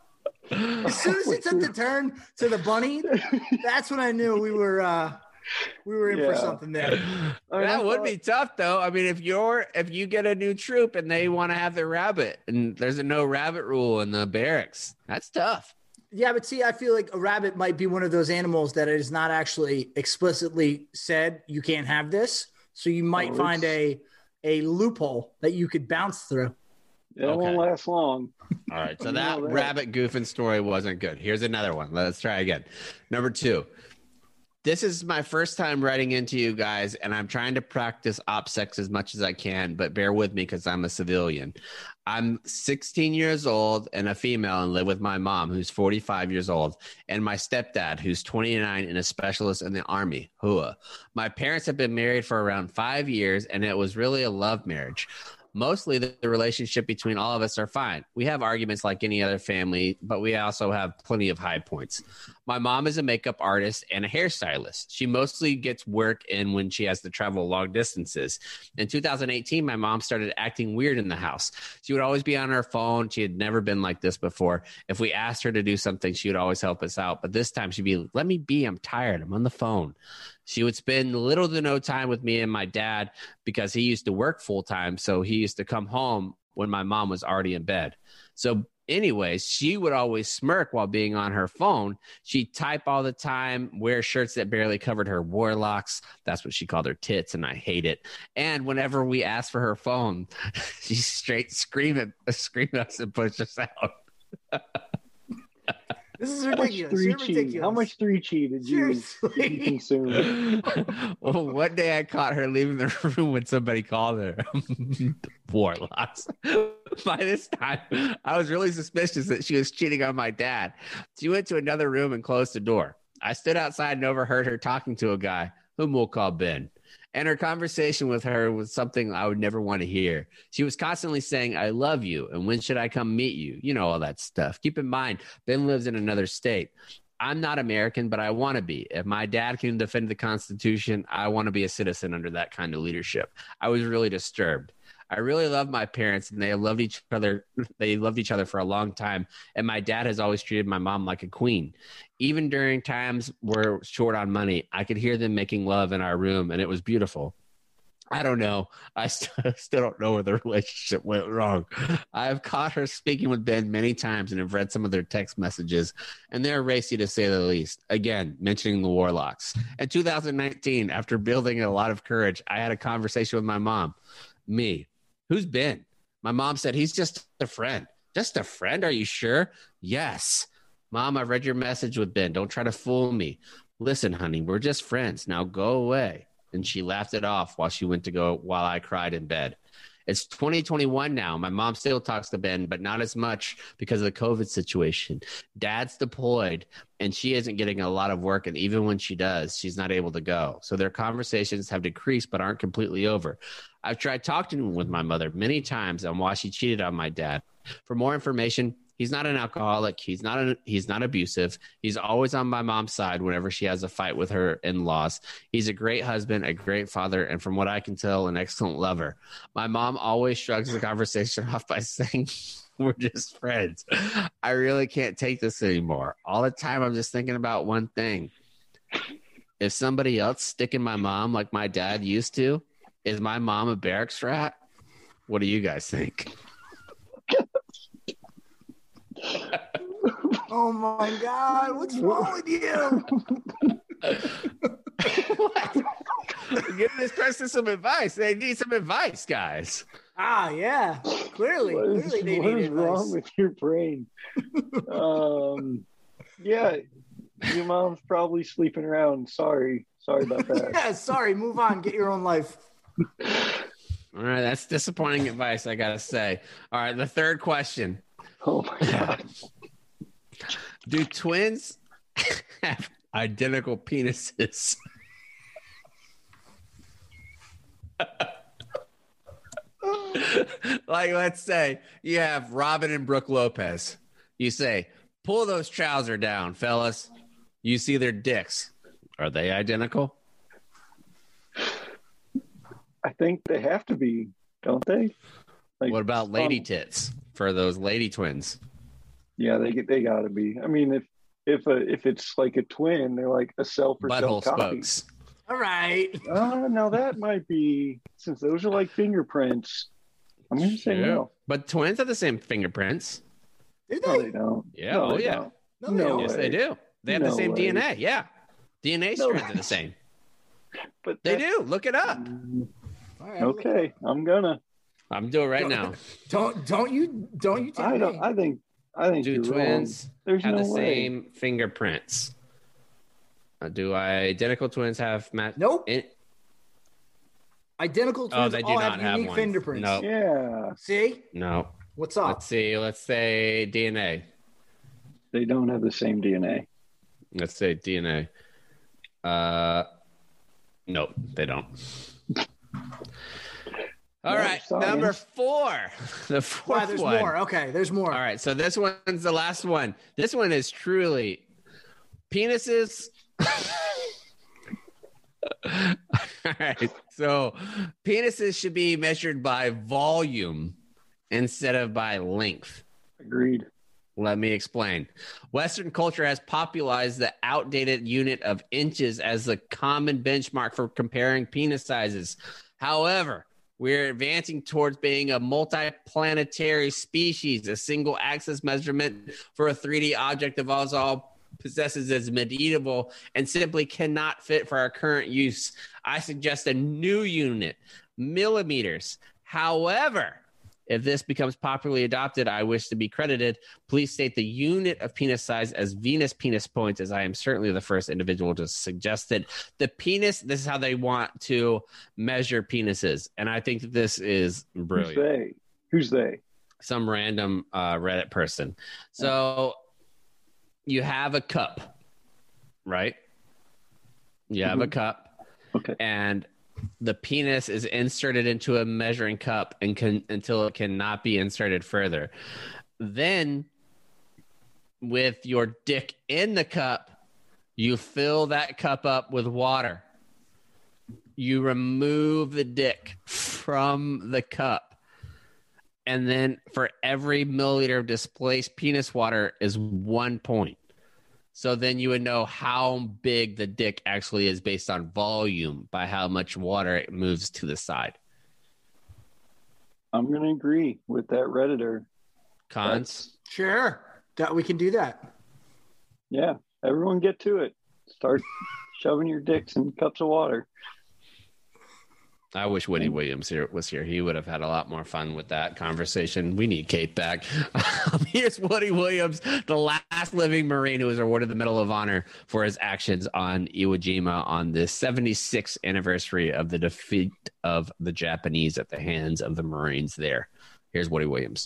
As soon as it took the turn to the bunny, that's when I knew we were uh, we were in yeah. for something there. That would be tough, though. I mean, if you're if you get a new troop and they want to have their rabbit, and there's a no rabbit rule in the barracks, that's tough. Yeah, but see, I feel like a rabbit might be one of those animals that is not actually explicitly said you can't have this. So you might oh, find a a loophole that you could bounce through. It okay. won't last long. All right, so that rabbit goofing story wasn't good. Here's another one. Let's try again. Number two. This is my first time writing into you guys, and I'm trying to practice OPSEC as much as I can, but bear with me because I'm a civilian. I'm sixteen years old and a female and live with my mom, who's forty-five years old, and my stepdad, who's twenty-nine and a specialist in the Army, H U A. My parents have been married for around five years, and it was really a love marriage. Mostly the, the relationship between all of us are fine. We have arguments like any other family, but we also have plenty of high points. My mom is a makeup artist and a hairstylist. She mostly gets work in when she has to travel long distances. In two thousand eighteen, my mom started acting weird in the house. She would always be on her phone. She had never been like this before. If we asked her to do something, she would always help us out. But this time she'd be, let me be, I'm tired, I'm on the phone. She would spend little to no time with me and my dad because he used to work full time. So he used to come home when my mom was already in bed. So anyways, she would always smirk while being on her phone. She'd type all the time, wear shirts that barely covered her warlocks. That's what she called her tits, and I hate it. And whenever we asked for her phone, she straight scream at, scream at us and push us out. This is ridiculous. You're ridiculous. How much three cheat did you, did you consume? Well, one day I caught her leaving the room when somebody called her. Warlocks. By this time, I was really suspicious that she was cheating on my dad. She went to another room and closed the door. I stood outside and overheard her talking to a guy, whom we'll call Ben. And her conversation with her was something I would never want to hear. She was constantly saying, I love you, and when should I come meet you? You know, all that stuff. Keep in mind, Ben lives in another state. I'm not American, but I want to be. If my dad can defend the Constitution, I want to be a citizen under that kind of leadership. I was really disturbed. I really love my parents, and they loved each other. They loved each other for a long time. And my dad has always treated my mom like a queen. Even during times where we're short on money, I could hear them making love in our room, and it was beautiful. I don't know. I st- still don't know where the relationship went wrong. I've caught her speaking with Ben many times and have read some of their text messages, and they're racy to say the least. Again, mentioning the Warlocks. In two thousand nineteen, after building a lot of courage, I had a conversation with my mom. Me. Who's Ben? My mom said, he's just a friend. Just a friend? Are you sure? Yes. Mom, I've read your message with Ben. Don't try to fool me. Listen, honey, we're just friends. Now go away. And she laughed it off while she went to go while I cried in bed. It's twenty twenty-one now. My mom still talks to Ben, but not as much because of the COVID situation. Dad's deployed, and she isn't getting a lot of work, and even when she does, she's not able to go. So their conversations have decreased but aren't completely over. I've tried talking with my mother many times on why she cheated on my dad. For more information, he's not an alcoholic. He's not an, he's not abusive. He's always on my mom's side whenever she has a fight with her in-laws. He's a great husband, a great father, and from what I can tell, an excellent lover. My mom always shrugs the conversation off by saying we're just friends. I really can't take this anymore. All the time I'm just thinking about one thing. If somebody else sticking my mom like my dad used to, is my mom a barracks rat? What do you guys think? Oh my God, what's wrong with you? What? Give this person some advice. They need some advice, guys. Ah, yeah. Clearly, what is, clearly they what need is advice. wrong with your brain? um, yeah, your mom's probably sleeping around. Sorry, sorry about that. Yeah, sorry. Move on. Get your own life. All right, that's disappointing advice, I gotta say. All right, the third question. Oh my God. Do twins have identical penises? Like, let's say you have Robin and Brooke Lopez. You say, pull those trousers down, fellas. You see their dicks. Are they identical? I think they have to be, don't they? Like, What about lady um, tits for those lady twins? Yeah, they they got to be. I mean, if if a, if it's like a twin, they're like a cell for cell Butthole copy. spokes. All right. Uh, now that might be, since those are like fingerprints. I'm gonna say Yeah. no. But twins have the same fingerprints. Do No, they? they don't. Yeah, No, oh they yeah. don't. No, they No don't. Yes, way. they do. They have the No same way. D N A. Yeah. D N A No strands way. are the same. But They that- do. Look it up. All right. Okay, I'm gonna. I'm doing it right Don't- now. Don't don't you don't you take I me. don't. I think. I think Do you're twins wrong. There's have no the way. same fingerprints? Uh, do identical twins have match? Nope. In- Identical oh, twins they do all not have have unique one. fingerprints. No. Yeah, See? No. What's up? Let's see. Let's say D N A. they don't have the same D N A. Let's say D N A. Uh, nope, they don't. All No, right, science. number four. The fourth Wow, there's one. more. Okay, there's more. All right, so this one's the last one. This one is truly penises. All right, so penises should be measured by volume instead of by length. Agreed. Let me explain. Western culture has popularized the outdated unit of inches as the common benchmark for comparing penis sizes. However, we're advancing towards being a multiplanetary species. A single axis measurement for a three D object of us all possesses as medieval and simply cannot fit for our current use. I suggest a new unit, millimeters. However, if this becomes popularly adopted, I wish to be credited. Please state the unit of penis size as Venus penis points, as I am certainly the first individual to suggest it. The penis, this is how they want to measure penises. And I think that this is Who's brilliant. they? Who's they? Some random uh, Reddit person. So you have a cup, right? You have a cup. Okay. And the penis is inserted into a measuring cup and can until it cannot be inserted further. Then, with your dick in the cup, you fill that cup up with water. You remove the dick from the cup. And then for every milliliter of displaced penis water is one point. So then you would know how big the dick actually is based on volume by how much water it moves to the side. I'm going to agree with that Redditor. Cons? That's, sure. That we can do that. Yeah. Everyone get to it. Start shoving your dicks in cups of water. I wish Woody Williams here was here. He would have had a lot more fun with that conversation. We need Kate back. Um, here's Woody Williams, the last living Marine who was awarded the Medal of Honor for his actions on Iwo Jima on the seventy-sixth anniversary of the defeat of the Japanese at the hands of the Marines there. Here's Woody Williams.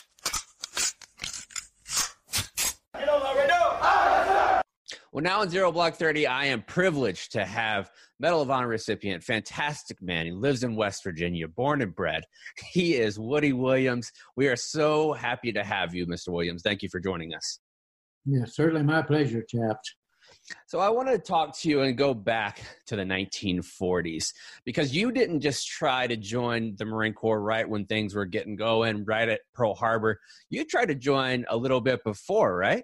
Well, now in Zero Block thirty, I am privileged to have Medal of Honor recipient, fantastic man. He lives in West Virginia, born and bred. He is Woody Williams. We are so happy to have you, Mister Williams. Thank you for joining us. Yeah, certainly my pleasure, chaps. So I want to talk to you and go back to the nineteen forties, because you didn't just try to join the Marine Corps right when things were getting going, right at Pearl Harbor. You tried to join a little bit before, right?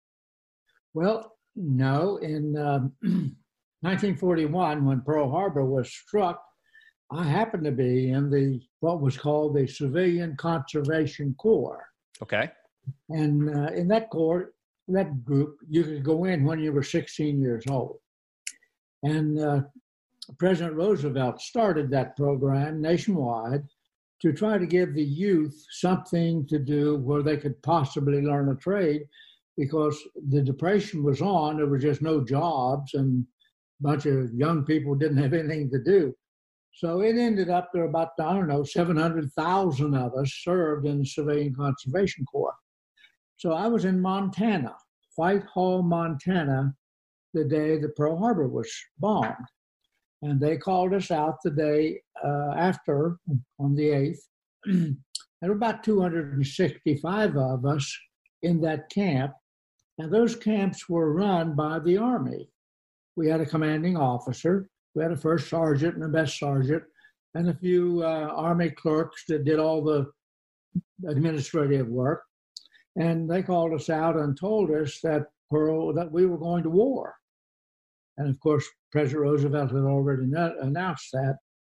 Well, no, in um, nineteen forty-one, when Pearl Harbor was struck, I happened to be in the what was called the Civilian Conservation Corps. Okay. And uh, in that corps, that group, you could go in when you were sixteen years old. And uh, President Roosevelt started that program nationwide to try to give the youth something to do where they could possibly learn a trade, because the Depression was on. There were just no jobs, and a bunch of young people didn't have anything to do. So it ended up there about, I don't know, seven hundred thousand of us served in the Civilian Conservation Corps. So I was in Montana, Whitehall, Montana, the day that Pearl Harbor was bombed. And they called us out the day uh, after, on the eighth. There were about two hundred sixty-five of us in that camp. And those camps were run by the Army. We had a commanding officer, we had a first sergeant and a best sergeant, and a few uh, Army clerks that did all the administrative work. And they called us out and told us that Pearl, that we were going to war. And of course, President Roosevelt had already no- announced that.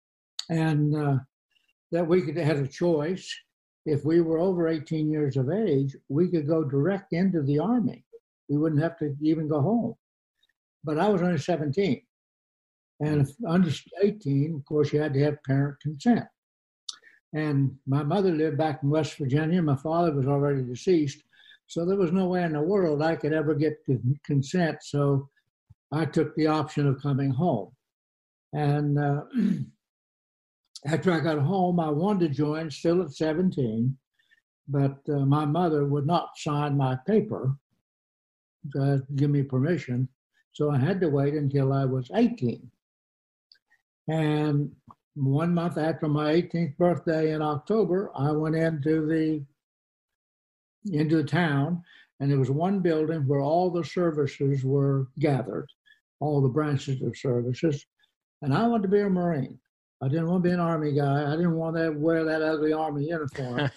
And uh, that we could had a choice. If we were over eighteen years of age, we could go direct into the Army. We wouldn't have to even go home. But I was only seventeen. And if under eighteen, of course, you had to have parent consent. And my mother lived back in West Virginia. My father was already deceased. So there was no way in the world I could ever get consent. So I took the option of coming home. And uh, after I got home, I wanted to join, still at seventeen, but uh, my mother would not sign my paper to give me permission, so I had to wait until I was eighteen. And one month after my eighteenth birthday in October, I went into the into the town, and there was one building where all the services were gathered, all the branches of services, and I wanted to be a Marine. I didn't want to be an Army guy. I didn't want to wear that ugly Army uniform.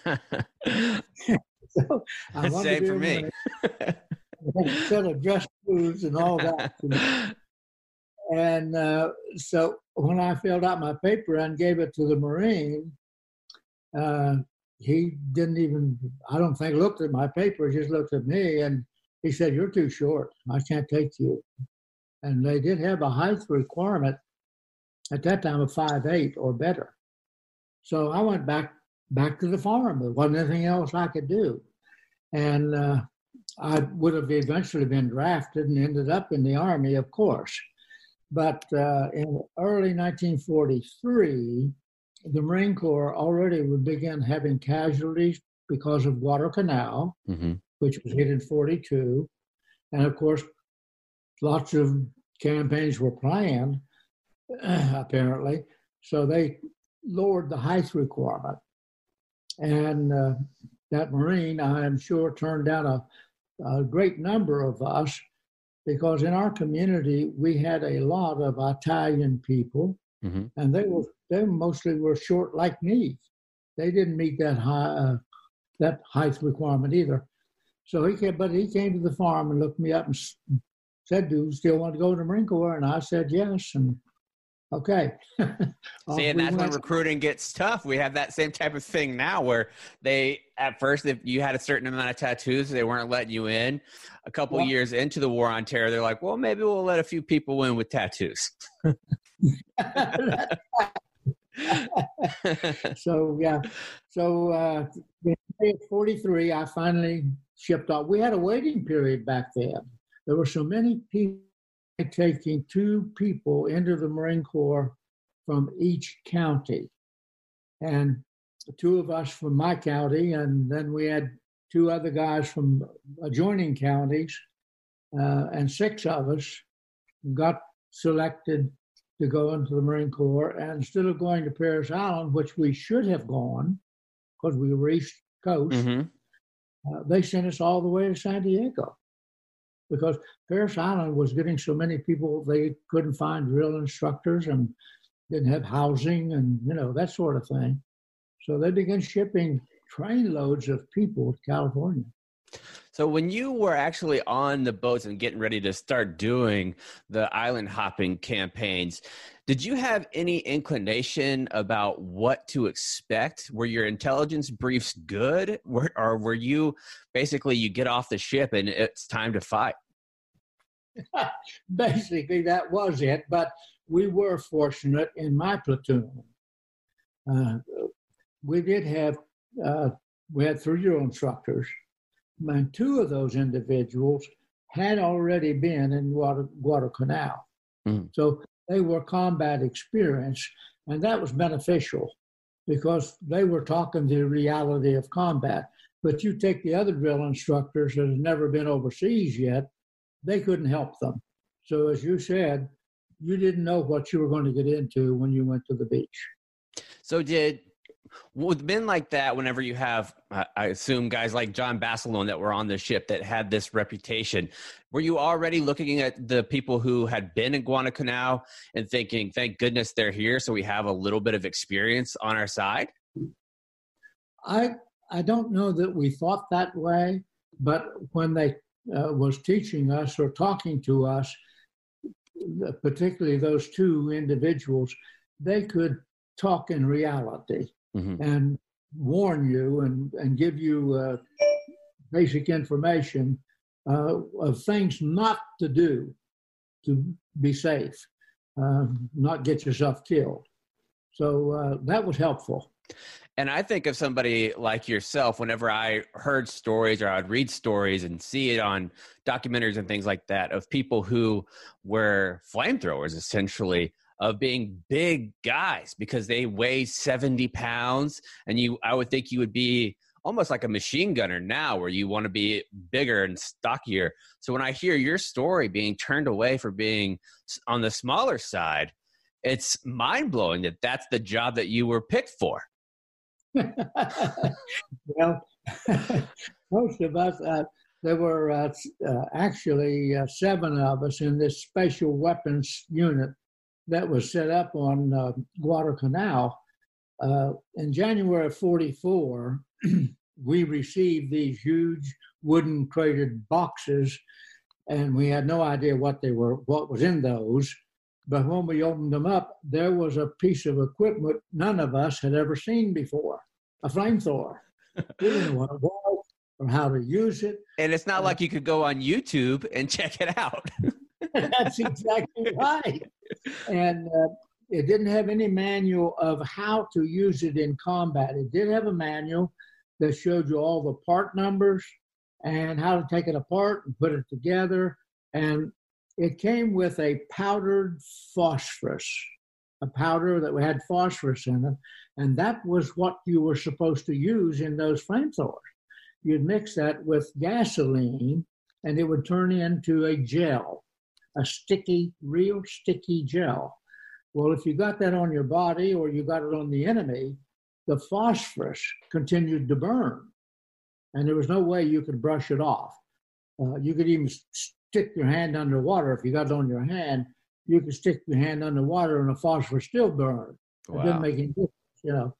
So I wanted Same to be for a me. Instead of dress blues and all that. You know. And uh, so when I filled out my paper and gave it to the Marine, uh, he didn't even, I don't think, looked at my paper, just looked at me, and he said, "You're too short. I can't take you." And they did have a height requirement at that time of five eight or better. So I went back back to the farm. There wasn't anything else I could do. And uh, I would have eventually been drafted and ended up in the Army, of course. But uh, in early nineteen forty-three, the Marine Corps already would begin having casualties because of Guadalcanal, mm-hmm. which was hit in forty-two. And of course, lots of campaigns were planned, apparently. So they lowered the height requirement. And uh, that Marine, I am sure, turned down a, a great number of us, because in our community, we had a lot of Italian people, mm-hmm. and they were they mostly were short like me. they didn't meet that high uh, that height requirement either. So he came, but he came to the farm and looked me up and said, "Do you still want to go to the Marine Corps?" And I said, "Yes." And okay. See, and that's when recruiting gets tough. We have that same type of thing now where they, at first, if you had a certain amount of tattoos, they weren't letting you in. A couple well, years into the war on terror, they're like, well, maybe we'll let a few people in with tattoos. So, yeah. So, uh, in forty-three, I finally shipped off. We had a waiting period back then. There were so many people taking two people into the Marine Corps from each county. And two of us from my county, and then we had two other guys from adjoining counties, uh, and six of us got selected to go into the Marine Corps. And instead of going to Parris Island, which we should have gone because we were East Coast, mm-hmm. uh, they sent us all the way to San Diego because Parris Island was getting so many people, they couldn't find drill instructors and didn't have housing and, you know, that sort of thing. So they began shipping train loads of people to California. So when you were actually on the boats and getting ready to start doing the island hopping campaigns, did you have any inclination about what to expect? Were your intelligence briefs good? Were, or were you basically you get off the ship and it's time to fight? Basically, that was it. But we were fortunate in my platoon. Uh, we did have, uh, we had three drill instructors. And two of those individuals had already been in Guadalcanal. Mm. So they were combat experienced, and that was beneficial because they were talking the reality of combat. But you take the other drill instructors that have never been overseas yet, they couldn't help them. So as you said, you didn't know what you were going to get into when you went to the beach. So did with men like that, whenever you have, uh, I assume, guys like John Basilone that were on the ship that had this reputation, were you already looking at the people who had been in Guadalcanal and thinking, thank goodness they're here so we have a little bit of experience on our side? I I don't know that we thought that way, but when they uh, was teaching us or talking to us, particularly those two individuals, they could talk in reality. Mm-hmm. And warn you and, and give you uh, basic information uh, of things not to do to be safe, uh, not get yourself killed. So uh, that was helpful. And I think of somebody like yourself, whenever I heard stories or I'd read stories and see it on documentaries and things like that of people who were flamethrowers, essentially, of being big guys because they weigh seventy pounds. And you, I would think you would be almost like a machine gunner now where you want to be bigger and stockier. So when I hear your story being turned away for being on the smaller side, it's mind blowing that that's the job that you were picked for. Well, most of us, uh, there were uh, uh, actually uh, seven of us in this special weapons unit that was set up on uh, Guadalcanal. Uh, in January of forty-four, we received these huge wooden crated boxes, and we had no idea what they were, what was in those. But when we opened them up, there was a piece of equipment none of us had ever seen before, a flamethrower. We didn't know what it was or how to use it. And it's not uh, like you could go on YouTube and check it out. That's exactly right. And uh, it didn't have any manual of how to use it in combat. It did have a manual that showed you all the part numbers and how to take it apart and put it together. And it came with a powdered phosphorus, a powder that had phosphorus in it. And that was what you were supposed to use in those flamethrowers. You'd mix that with gasoline and it would turn into a gel. A sticky, real sticky gel. Well, if you got that on your body or you got it on the enemy, the phosphorus continued to burn. And there was no way you could brush it off. Uh, you could even stick your hand underwater. If you got it on your hand, you could stick your hand underwater and the phosphorus still burned. Wow. It didn't make any difference, you know.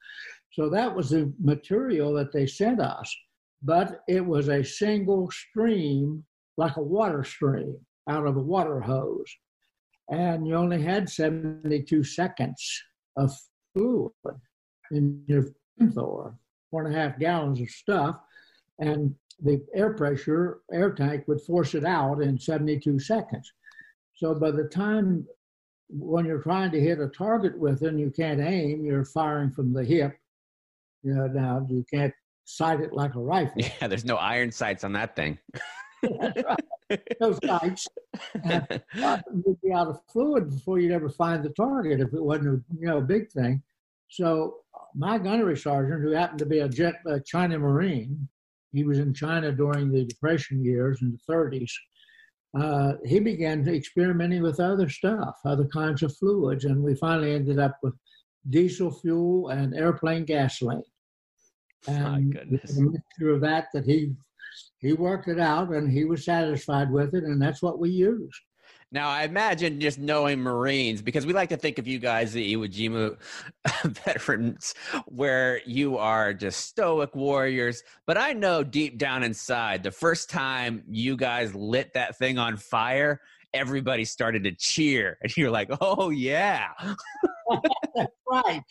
So that was the material that they sent us, but it was a single stream, like a water stream out of a water hose. And you only had seventy-two seconds of fluid in your flamethrower, four and a half gallons of stuff, and the air pressure, air tank would force it out in seventy-two seconds. So by the time, when you're trying to hit a target with it and you can't aim, you're firing from the hip. You know, now you can't sight it like a rifle. Yeah, there's no iron sights on that thing. That's right. No sights. Uh, you'd be out of fluid before you'd ever find the target if it wasn't a you know big thing. So my gunnery sergeant, who happened to be a, jet, a China Marine, he was in China during the Depression years in the thirties. Uh, he began experimenting with other stuff, other kinds of fluids, and we finally ended up with diesel fuel and airplane gasoline. And My goodness. a mixture of that that he he worked it out and he was satisfied with it, and that's what we used. Now, I imagine just knowing Marines, because we like to think of you guys, the Iwo Jima veterans, where you are just stoic warriors. But I know deep down inside, the first time you guys lit that thing on fire, everybody started to cheer. And you're like, oh, yeah. That's right.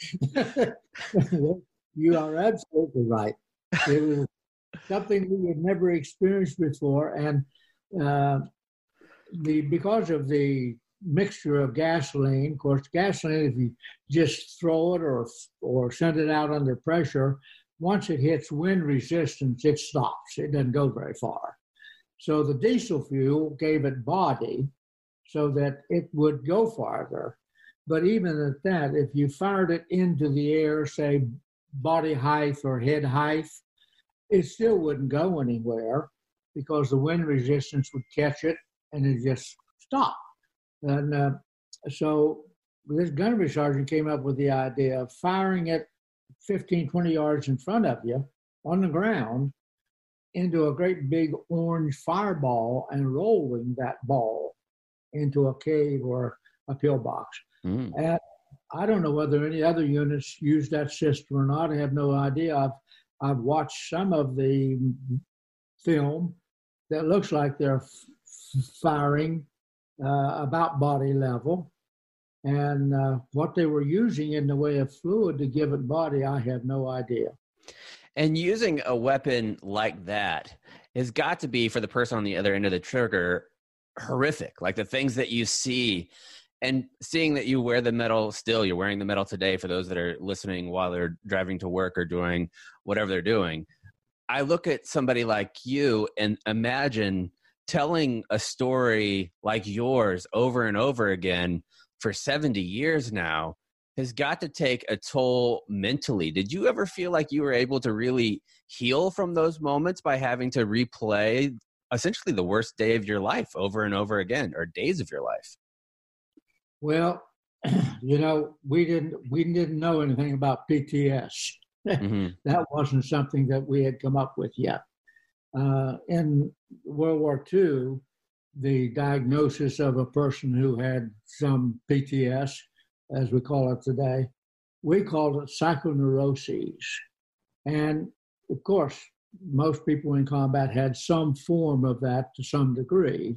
You are absolutely right. It was something we had never experienced before. And uh, the because of the mixture of gasoline, of course, gasoline, if you just throw it or or send it out under pressure, once it hits wind resistance, it stops. It doesn't go very far. So the diesel fuel gave it body so that it would go farther. But even at that, if you fired it into the air, say body height or head height, it still wouldn't go anywhere because the wind resistance would catch it and it just stopped. And uh, so this gunnery sergeant came up with the idea of firing it fifteen, twenty yards in front of you on the ground into a great big orange fireball and rolling that ball into a cave or a pillbox. Mm. And I don't know whether any other units use that system or not. I have no idea. I've, I've watched some of the film that looks like they're f- firing uh, about body level. And uh, what they were using in the way of fluid to give it body, I have no idea. And using a weapon like that has got to be, for the person on the other end of the trigger, horrific. Like the things that you see, and seeing that you wear the medal still, you're wearing the medal today for those that are listening while they're driving to work or doing whatever they're doing. I look at somebody like you and imagine telling a story like yours over and over again for seventy years now has got to take a toll mentally. Did you ever feel like you were able to really heal from those moments by having to replay essentially the worst day of your life over and over again, or days of your life? Well, you know, we didn't we didn't know anything about P T S. Mm-hmm. That wasn't something that we had come up with yet. Uh, in World War Two, the diagnosis of a person who had some P T S, as we call it today, we called it psychoneuroses. And of course, most people in combat had some form of that to some degree.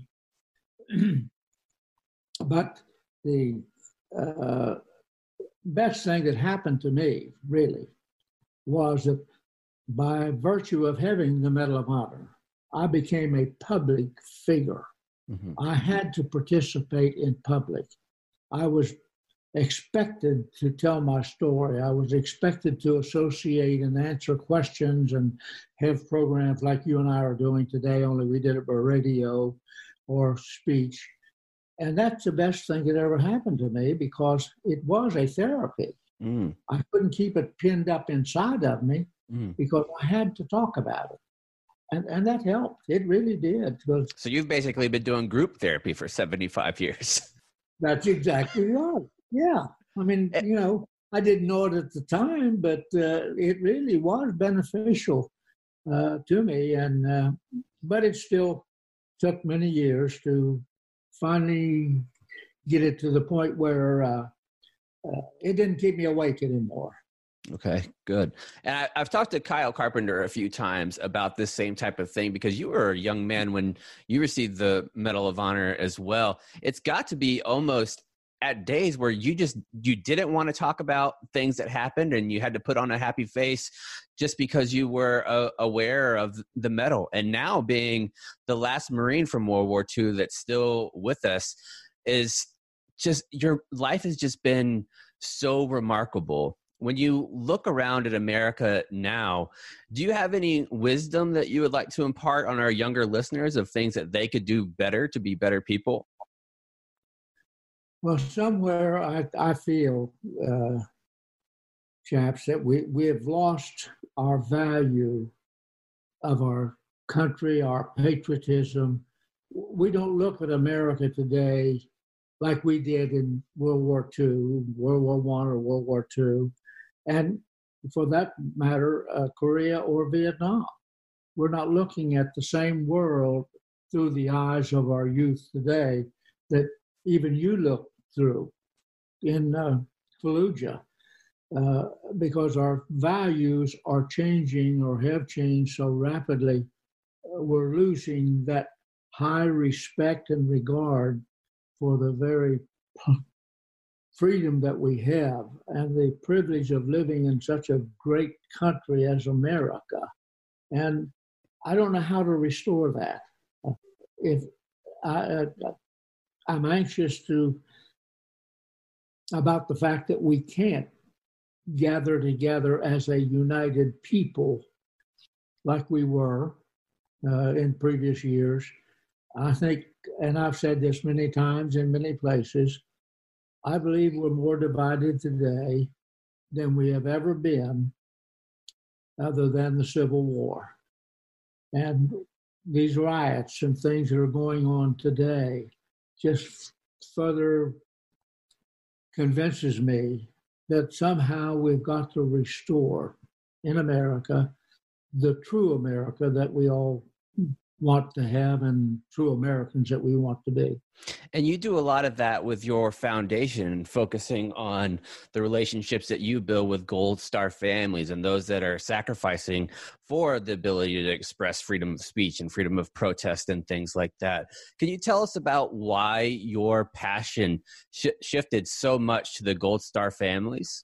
But the uh, best thing that happened to me, really, was that by virtue of having the Medal of Honor, I became a public figure. Mm-hmm. I had to participate in public. I was expected to tell my story. I was expected to associate and answer questions and have programs like you and I are doing today, only we did it by radio or speech. And that's the best thing that ever happened to me because it was a therapy. Mm. I couldn't keep it pinned up inside of me mm. because I had to talk about it. And and that helped. It really did. So you've basically been doing group therapy for seventy-five years. That's exactly right. Yeah. I mean, you know, I didn't know it at the time, but uh, it really was beneficial uh, to me. And uh, but it still took many years to finally get it to the point where uh, uh, it didn't keep me awake anymore. Okay, good. And I, I've talked to Kyle Carpenter a few times about this same type of thing, because you were a young man when you received the Medal of Honor as well. It's got to be almost at days where you just, you didn't want to talk about things that happened and you had to put on a happy face just because you were uh, aware of the medal. And now being the last Marine from World War Two that's still with us, is just, your life has just been so remarkable. When you look around at America now, do you have any wisdom that you would like to impart on our younger listeners of things that they could do better to be better people? Well, somewhere I, I feel, uh, chaps, that we, we have lost our value of our country, our patriotism. We don't look at America today like we did in World War Two, World War One, or World War Two, and for that matter, uh, Korea or Vietnam. We're not looking at the same world through the eyes of our youth today that even you look through in uh, Fallujah, uh, because our values are changing or have changed so rapidly. Uh, we're losing that high respect and regard for the very freedom that we have and the privilege of living in such a great country as America. And I don't know how to restore that. If I, I'm anxious to about the fact that we can't gather together as a united people like we were uh, in previous years. I think, and I've said this many times in many places, I believe we're more divided today than we have ever been, other than the Civil War. And these riots and things that are going on today just further convinces me that somehow we've got to restore in America the true America that we all want to have and true Americans that we want to be. And you do a lot of that with your foundation, focusing on the relationships that you build with Gold Star families and those that are sacrificing for the ability to express freedom of speech and freedom of protest and things like that. Can you tell us about why your passion sh- shifted so much to the Gold Star families?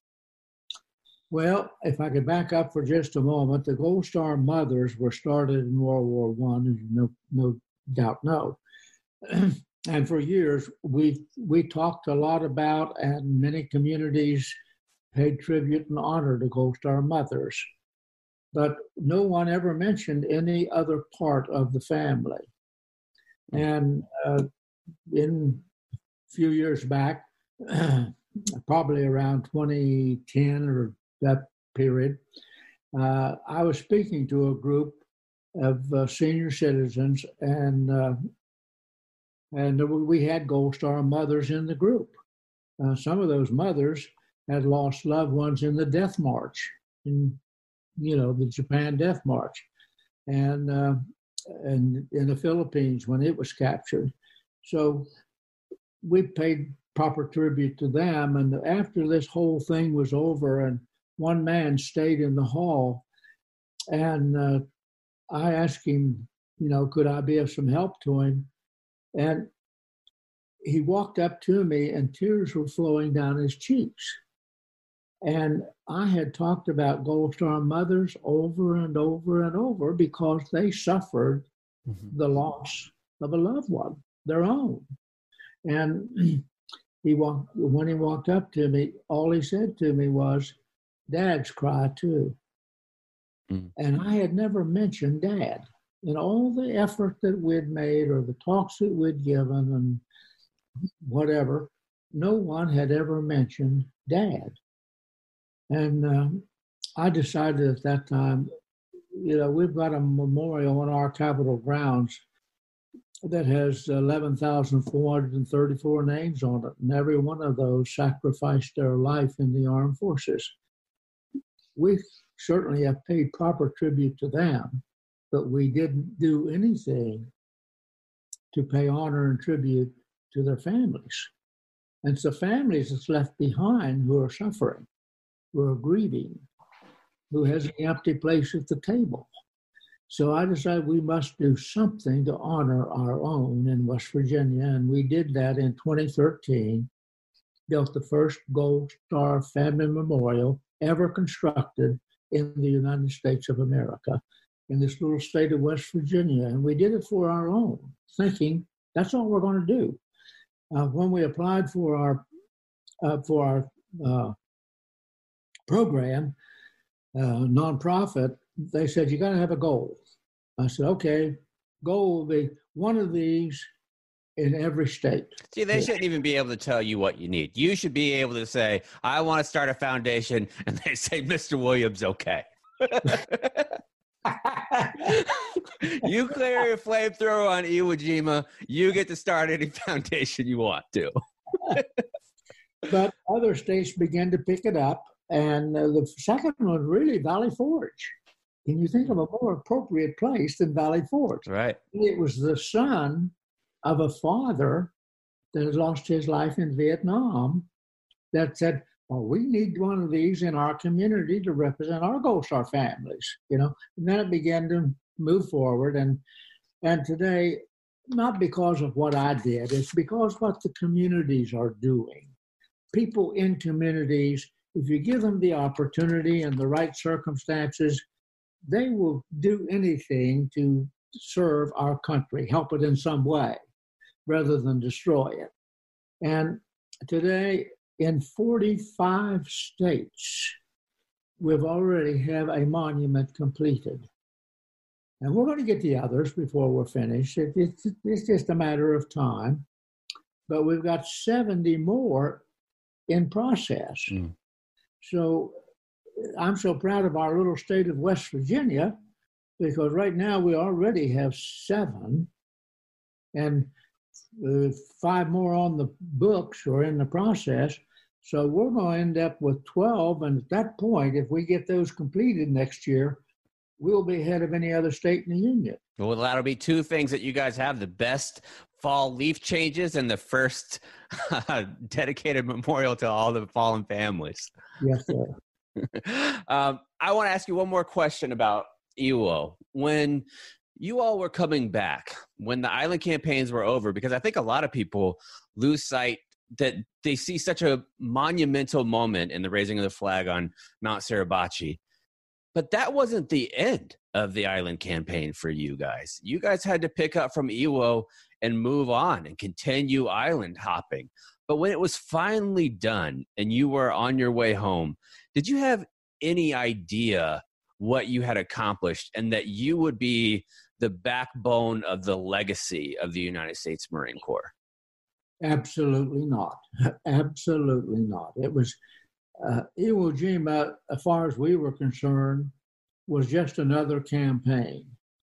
Well, if I could back up for just a moment, the Gold Star Mothers were started in World War One, as you no, no doubt know. And for years, we we talked a lot about, and many communities paid tribute and honor to Gold Star Mothers. But no one ever mentioned any other part of the family. And uh, in a few years back, probably around twenty ten or that period, uh, I was speaking to a group of uh, senior citizens, and uh, and we had Gold Star mothers in the group. Uh, some of those mothers had lost loved ones in the Death March, in you know the Japan Death March, and uh, and in the Philippines when it was captured. So we paid proper tribute to them. And after this whole thing was over, and one man stayed in the hall, and uh, I asked him, you know, could I be of some help to him? And he walked up to me, and tears were flowing down his cheeks. And I had talked about Gold Star mothers over and over and over because they suffered mm-hmm. the loss of a loved one, their own. And he walked, when he walked up to me, all he said to me was, "Dads cry too." Mm. And I had never mentioned Dad. And all the effort that we'd made or the talks that we'd given and whatever, no one had ever mentioned Dad. And um, I decided at that time, you know, we've got a memorial on our Capitol grounds that has eleven thousand four hundred thirty-four names on it, and every one of those sacrificed their life in the armed forces. We certainly have paid proper tribute to them, but we didn't do anything to pay honor and tribute to their families. And it's the families that's left behind who are suffering. were grieving, who has an empty place at the table. So I decided we must do something to honor our own in West Virginia, and we did that in twenty thirteen, built the first Gold Star Family Memorial ever constructed in the United States of America, in this little state of West Virginia. And we did it for our own, thinking that's all we're going to do. Uh, when we applied for our, uh, for our uh, program, uh, nonprofit, they said, you got to have a goal. I said, okay, goal will be one of these in every state. See, they shouldn't even be able to tell you what you need. You should be able to say, I want to start a foundation, and they say, Mister Williams, okay. You clear your flamethrower on Iwo Jima, you get to start any foundation you want to. But other states began to pick it up, and uh, the second one really Valley Forge. Can you think of a more appropriate place than Valley Forge? Right. It was the son of a father that had lost his life in Vietnam that said, well, we need one of these in our community to represent our Gold Star families, you know. And then it began to move forward. And and today, not because of what I did, it's because what the communities are doing. People in communities, if you give them the opportunity and the right circumstances, they will do anything to serve our country, help it in some way, rather than destroy it. And today, in forty-five states, we've already have a monument completed. And we're going to get the others before we're finished. It, it's, it's just a matter of time. But we've got seventy more in process. Mm. So I'm so proud of our little state of West Virginia, because right now we already have seven, and uh, five more on the books or in the process. So we're going to end up with twelve. And at that point, if we get those completed next year, we'll be ahead of any other state in the union. Well, that'll be two things that you guys have: the best fall leaf changes and the first uh, dedicated memorial to all the fallen families. Yes, sir. um, I want to ask you one more question about Iwo. When you all were coming back, when the island campaigns were over, because I think a lot of people lose sight that they see such a monumental moment in the raising of the flag on Mount Suribachi. But that wasn't the end of the island campaign for you guys. You guys had to pick up from Iwo and move on and continue island hopping. But when it was finally done and you were on your way home, did you have any idea what you had accomplished and that you would be the backbone of the legacy of the United States Marine Corps? Absolutely not. Absolutely not. It was uh, Iwo Jima, as far as we were concerned, was just another campaign.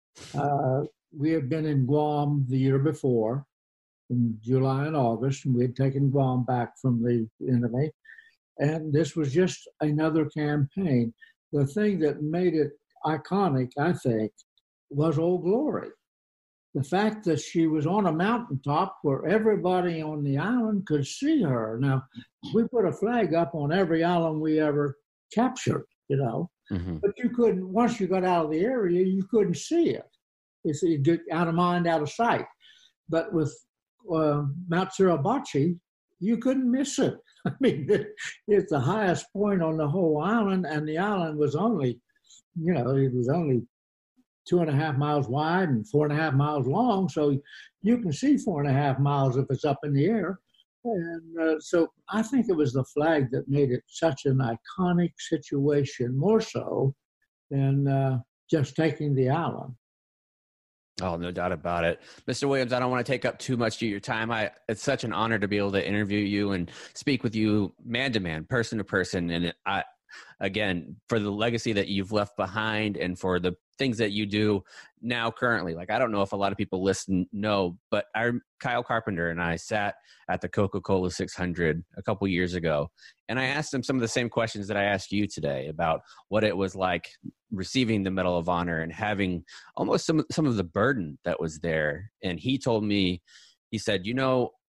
Uh, we had been in Guam the year before, in July and August, and we had taken Guam back from the enemy. And this was just another campaign. The thing that made it iconic, I think, was Old Glory. The fact that she was on a mountaintop where everybody on the island could see her. Now, we put a flag up on every island we ever captured, you know, mm-hmm. but you couldn't, once you got out of the area, you couldn't see it. It's out of mind, out of sight. But with uh, Mount Suribachi, you couldn't miss it. I mean, it, it's the highest point on the whole island, and the island was only, you know, it was only two and a half miles wide and four and a half miles long. So you can see four and a half miles if it's up in the air. And uh, so I think it was the flag that made it such an iconic situation, more so than uh, just taking the island. Oh, no doubt about it. Mister Williams, I don't want to take up too much of your time. I, it's such an honor to be able to interview you and speak with you man to man, person to person. And I, again, for the legacy that you've left behind and for the things that you do now currently. Like, I don't know if a lot of people listen know, but I, Kyle Carpenter and I sat at the Coca-Cola six hundred a couple years ago, and I asked him some of the same questions that I asked you today about what it was like receiving the Medal of Honor and having almost some, some of the burden that was there. And he told me, he said, you know,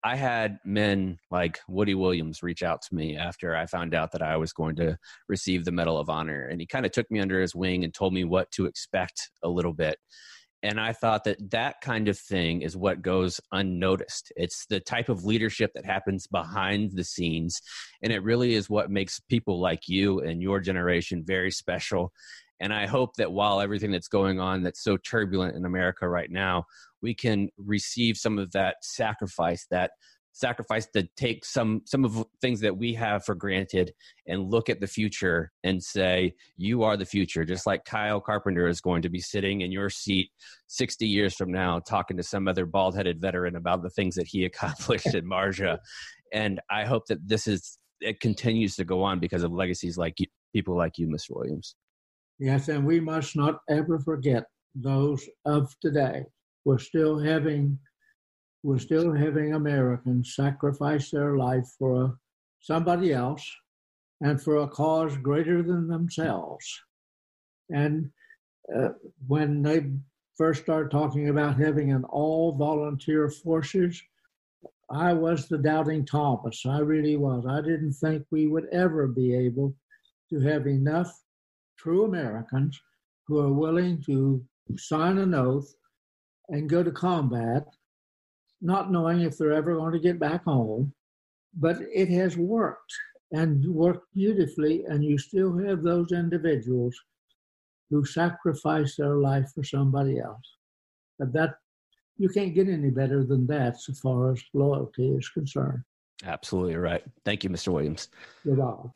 I had men like Woody Williams reach out to me after I found out that I was going to receive the Medal of Honor. And he kind of took me under his wing and told me what to expect a little bit. And I thought that that kind of thing is what goes unnoticed. It's the type of leadership that happens behind the scenes. And it really is what makes people like you and your generation very special. And I hope that while everything that's going on that's so turbulent in America right now, we can receive some of that sacrifice, that sacrifice to take some some of the things that we have for granted and look at the future and say, you are the future. Just like Kyle Carpenter is going to be sitting in your seat sixty years from now talking to some other bald-headed veteran about the things that he accomplished at Marja. And I hope that this is it continues to go on because of legacies like you, people like you, Mister Williams. Yes, and we must not ever forget those of today. We're still having We're still having Americans sacrifice their life for a, somebody else and for a cause greater than themselves. And uh, when they first started talking about having an all-volunteer forces, I was the doubting Thomas. I really was. I didn't think we would ever be able to have enough true Americans who are willing to sign an oath and go to combat, not knowing if they're ever going to get back home. But it has worked and worked beautifully, and you still have those individuals who sacrifice their life for somebody else. But that, you can't get any better than that so far as loyalty is concerned. Absolutely right. Thank you, Mister Williams. You're welcome.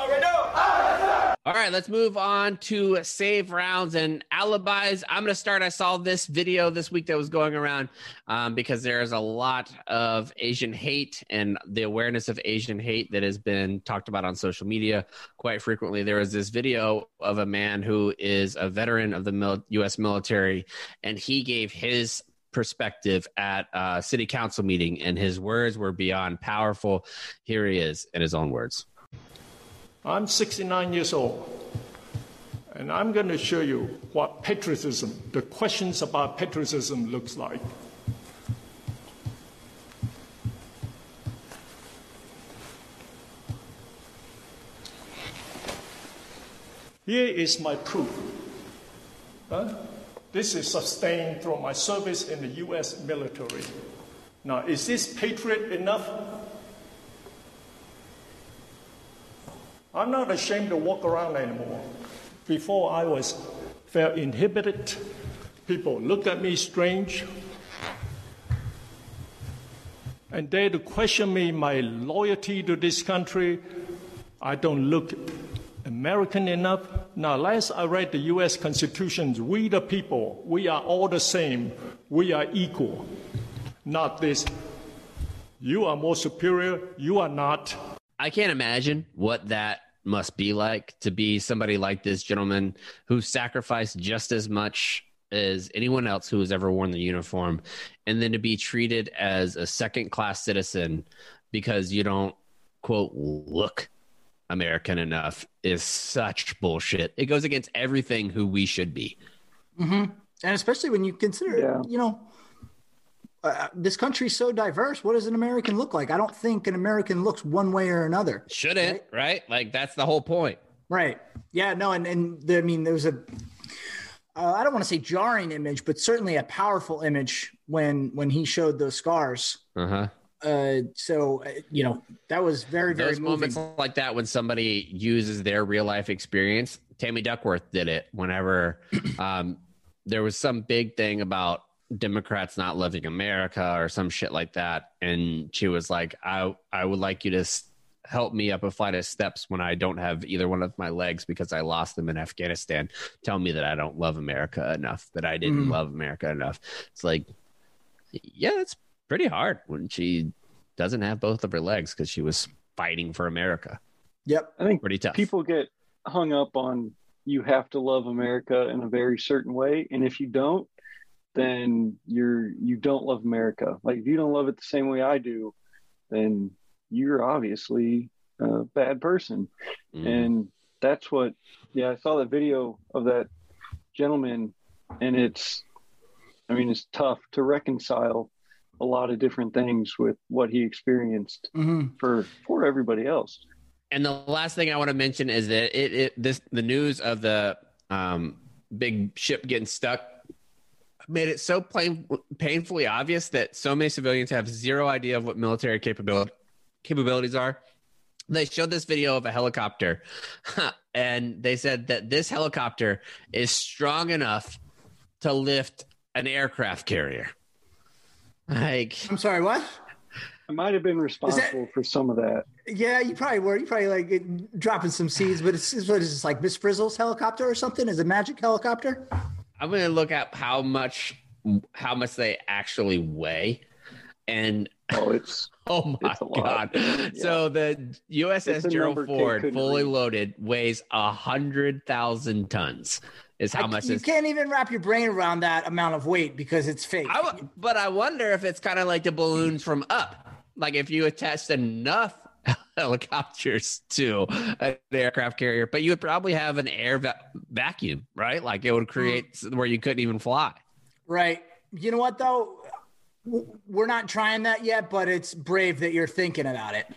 All right, let's move on to save rounds and alibis. I'm going to start. I saw this video this week that was going around um, because there's a lot of Asian hate and the awareness of Asian hate that has been talked about on social media quite frequently. There was this video of a man who is a veteran of the mil- U S military, and he gave his perspective at a city council meeting, and his words were beyond powerful. Here he is in his own words. I'm sixty-nine years old, and I'm going to show you what patriotism, the questions about patriotism looks like. Here is my proof. Huh? This is sustained through my service in the U S military. Now, is this patriot enough? I'm not ashamed to walk around anymore. Before I was felt inhibited. People look at me strange. And dare to question me my loyalty to this country. I don't look American enough. Now, last I read the U S Constitution, we the people, we are all the same. We are equal. Not this, you are more superior, you are not. I can't imagine what that must be like to be somebody like this gentleman who sacrificed just as much as anyone else who has ever worn the uniform, and then to be treated as a second-class citizen because you don't, quote, look American enough is such bullshit. It goes against everything who we should be. Mm-hmm. And especially when you consider, yeah. you know, Uh, this country's so diverse. What does an American look like? I don't think an American looks one way or another. Shouldn't, right? right? Like, that's the whole point. Right. Yeah, no. And, and the, I mean, there was a, uh, I don't want to say jarring image, but certainly a powerful image when, when he showed those scars. Uh-huh. Uh, so, uh, you know, that was very, very Those moving. moments like that when somebody uses their real life experience. Tammy Duckworth did it whenever um, there was some big thing about Democrats not loving America or some shit like that. And she was like, I, I would like you to s- help me up a flight of steps when I don't have either one of my legs because I lost them in Afghanistan. Tell me that I don't love America enough, that I didn't mm. love America enough. It's like, yeah, it's pretty hard when she doesn't have both of her legs because she was fighting for America. Yep. I think pretty tough. People get hung up on you have to love America in a very certain way. And if you don't, then you're, you don't love America. Like if you don't love it the same way I do, then you're obviously a bad person. Mm. And that's what, yeah, I saw the video of that gentleman and it's, I mean, it's tough to reconcile a lot of different things with what he experienced mm-hmm. for for everybody else. And the last thing I want to mention is that it, it this the news of the um, big ship getting stuck made it so plain, painfully obvious that so many civilians have zero idea of what military capability capabilities are. They showed this video of a helicopter, and they said that this helicopter is strong enough to lift an aircraft carrier. Like, I'm sorry, what? I might have been responsible that, for some of that. Yeah, you probably were. You probably like dropping some seeds, but it's, it's what is this, like Miss Frizzle's helicopter or something? Is it a magic helicopter? I'm going to look at how much how much they actually weigh, and oh, it's oh my god! Yeah. So the U S S Gerald Ford, fully read. loaded, weighs a hundred thousand tons. Is how I, much you is, can't even wrap your brain around that amount of weight because it's fake. I w- but I wonder if it's kind of like the balloons from Up. Like if you attached enough helicopters to an aircraft carrier, but you would probably have an air va- vacuum, right? Like it would create mm. where you couldn't even fly. Right. You know what though? We're not trying that yet, but it's brave that you're thinking about it.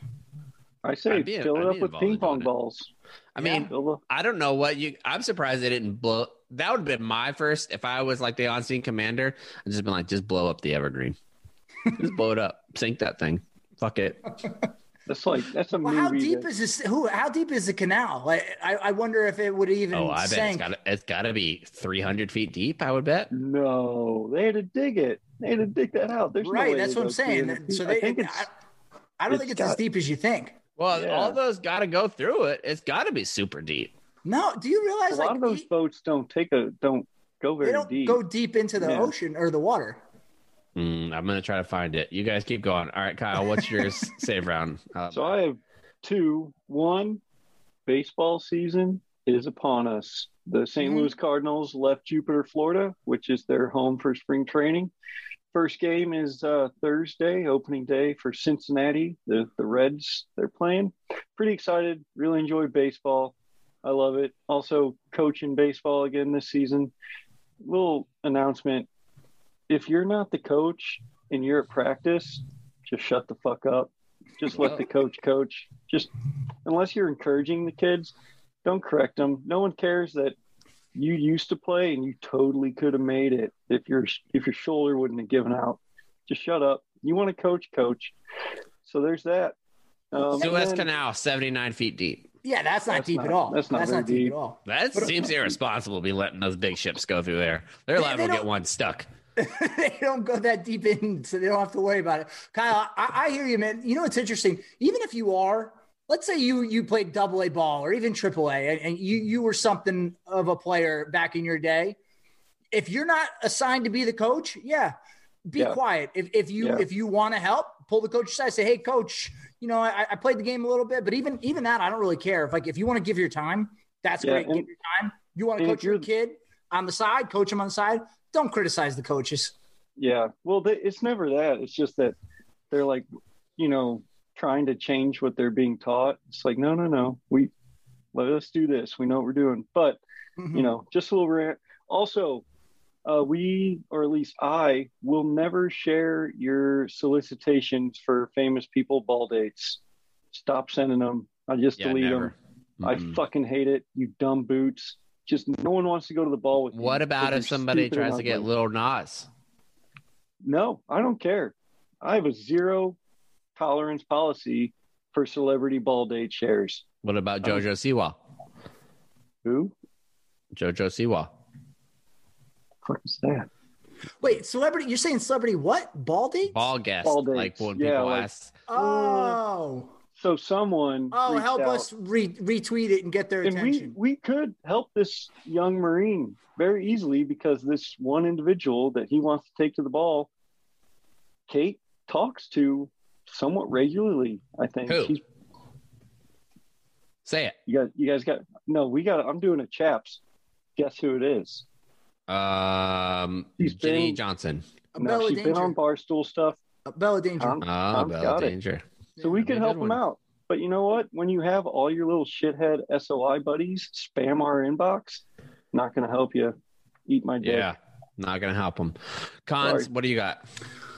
I say be, fill it up with ping pong balls. I mean, yeah. I don't know what you. I'm surprised they didn't blow. That would have been my first. If I was like the on-scene commander, I'd just been like, just blow up the Evergreen. Just blow it up. Sink that thing. Fuck it. That's like that's a well, movie. How deep that... is this? Who? How deep is the canal? Like, I, I wonder if it would even. Oh, I bet sank. it's got it's got to be three hundred feet deep. I would bet. No, they had to dig it. They had to dig that out. There's right. No way that's what I'm saying. So they. I, think it's, I, I don't it's think it's got, as deep as you think. Well, yeah. all those got to go through it. It's got to be super deep. No, do you realize a like, lot of those he, boats don't take a don't go very they don't deep. Go deep into the yeah. ocean or the water. Mm, I'm gonna try to find it. You guys keep going. All right, Kyle, what's your save round? Uh, so I have two. One, baseball season is upon us. The Saint Mm-hmm. Louis Cardinals left Jupiter, Florida, which is their home for spring training. First game is uh, Thursday, opening day for Cincinnati. The the Reds, they're playing. Pretty excited. Really enjoy baseball. I love it. Also coaching baseball again this season. Little announcement. If you're not the coach and you're at practice, just shut the fuck up. Just let the coach coach. Just unless you're encouraging the kids, don't correct them. No one cares that you used to play and you totally could have made it if your if your shoulder wouldn't have given out. Just shut up. You want to coach, coach. So there's that. Um, Suez Canal, seventy-nine feet deep. Yeah, that's not that's deep not, at all. That's not, that's not deep. deep at all. That but, seems irresponsible to be letting those big ships go through there. They're liable to get one stuck. They don't go that deep in, so they don't have to worry about it. Kyle, I, I hear you, man. You know what's interesting? Even if you are, let's say you you played double A ball or even triple A, and, and you you were something of a player back in your day. If you're not assigned to be the coach, yeah, be yeah. quiet. If if you yeah. if you want to help, pull the coach aside. Say, hey, coach, you know I, I played the game a little bit, but even even that, I don't really care. If like if you want to give your time, that's yeah, great. And, give your time. You want to coach your kid on the side, coach him on the side. Don't criticize the coaches. Yeah. Well, they, it's never that. It's just that they're like, you know, trying to change what they're being taught. It's like, no, no, no. We let us do this. We know what we're doing. But, mm-hmm. you know, just a little rant. Also, uh, we, or at least I, will never share your solicitations for famous people ball dates. Stop sending them. I just yeah, delete never. them. Mm-hmm. I fucking hate it. You dumb boots. Just no one wants to go to the ball with you. What about if somebody tries to get Lil Nas? No, I don't care. I have a zero tolerance policy for celebrity ball date shares. What about JoJo Siwa? Who? JoJo Siwa. What is that? Wait, celebrity? You're saying celebrity what? Ball dates? Ball guest. Ball dates. Like when yeah, people like, ask. Oh. So someone oh help out, us re- retweet it and get their and attention. We, we could help this young Marine very easily because this one individual that he wants to take to the ball, Kate talks to somewhat regularly. I think. Who? She's, Say it. You guys, you guys got no. We got. I'm doing a chaps. Guess who it is? Um, she's Jenny been, Johnson. No, she's Danger. been on Barstool stuff. A Bella Danger. Tom, oh, Tom's Bella Danger. It. So we can help them out. But you know what? When you have all your little shithead S O I buddies spam our inbox, not going to help you eat my dick. Yeah, not going to help them. Cons, Sorry. What do you got?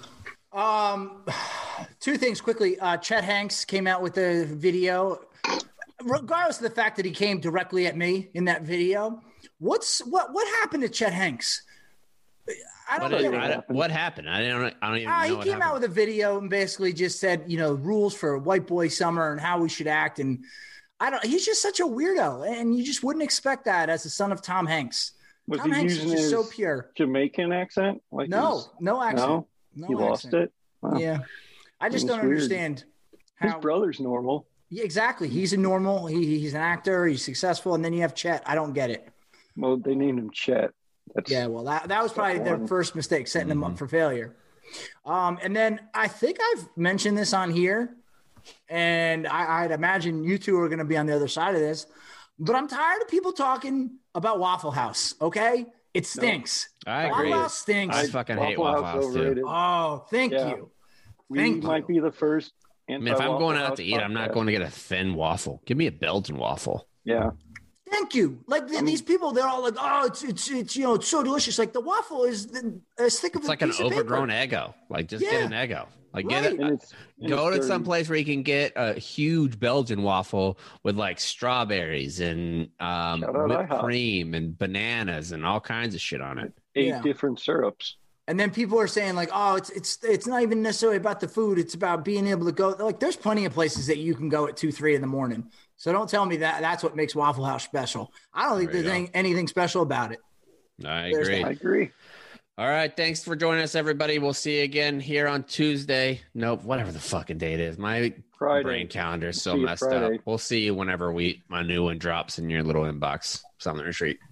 Um, two things quickly. Uh, Chet Hanks came out with a video. Regardless of the fact that he came directly at me in that video, what's what what happened to Chet Hanks? I don't what, get I, it. what happened? I don't. I don't even. Uh, know he what came happened. out with a video and basically just said, you know, rules for white boy summer and how we should act. And I don't. He's just such a weirdo, and you just wouldn't expect that as the son of Tom Hanks. Was Tom he Hanks is using just so his pure. Jamaican accent? Like No, his- no accent. no, No he lost accent. it. Wow. Yeah, I just That's don't weird. understand His how. brother's normal. Yeah, exactly. He's a normal. He, he's an actor. He's successful, and then you have Chet. I don't get it. Well, they named him Chet. That's, Yeah, well, that, that was probably their one. first mistake, setting them up for failure. Um, and then I think I've mentioned this on here, and I, I'd imagine you two are going to be on the other side of this, but I'm tired of people talking about Waffle House, okay? It stinks. I Waffle agree. House stinks. I fucking hate Waffle House, too. overrated. Oh, thank Yeah. you. We Thank might you. be the first. I mean, if I'm going out to eat, I'm not going to. to get a thin waffle. Give me a Belgian waffle. Yeah. Thank you. Like th- these people, they're all like, "Oh, it's it's it's you know, it's so delicious." Like the waffle is the, as thick of It's a like an piece of overgrown paper. Eggo. Like, just Yeah. get an Eggo. Like, get Right. it. And it's, and Go it's to dirty. some place where you can get a huge Belgian waffle with like strawberries and um, Shout out whipped IHOP. cream and bananas and all kinds of shit on it. Eight Yeah. different syrups. And then people are saying like, "Oh, it's it's it's not even necessarily about the food. It's about being able to go." Like, there's plenty of places that you can go at two, three in the morning. So don't tell me that that's what makes Waffle House special. I don't think There you there's any, anything special about it. I There's agree. I agree. All right. Thanks for joining us, everybody. We'll see you again here on Tuesday. Nope. Whatever the fucking date is. My Friday. brain calendar is so See you messed Friday. up. We'll see you whenever we my new one drops in your little inbox. Sumner Street.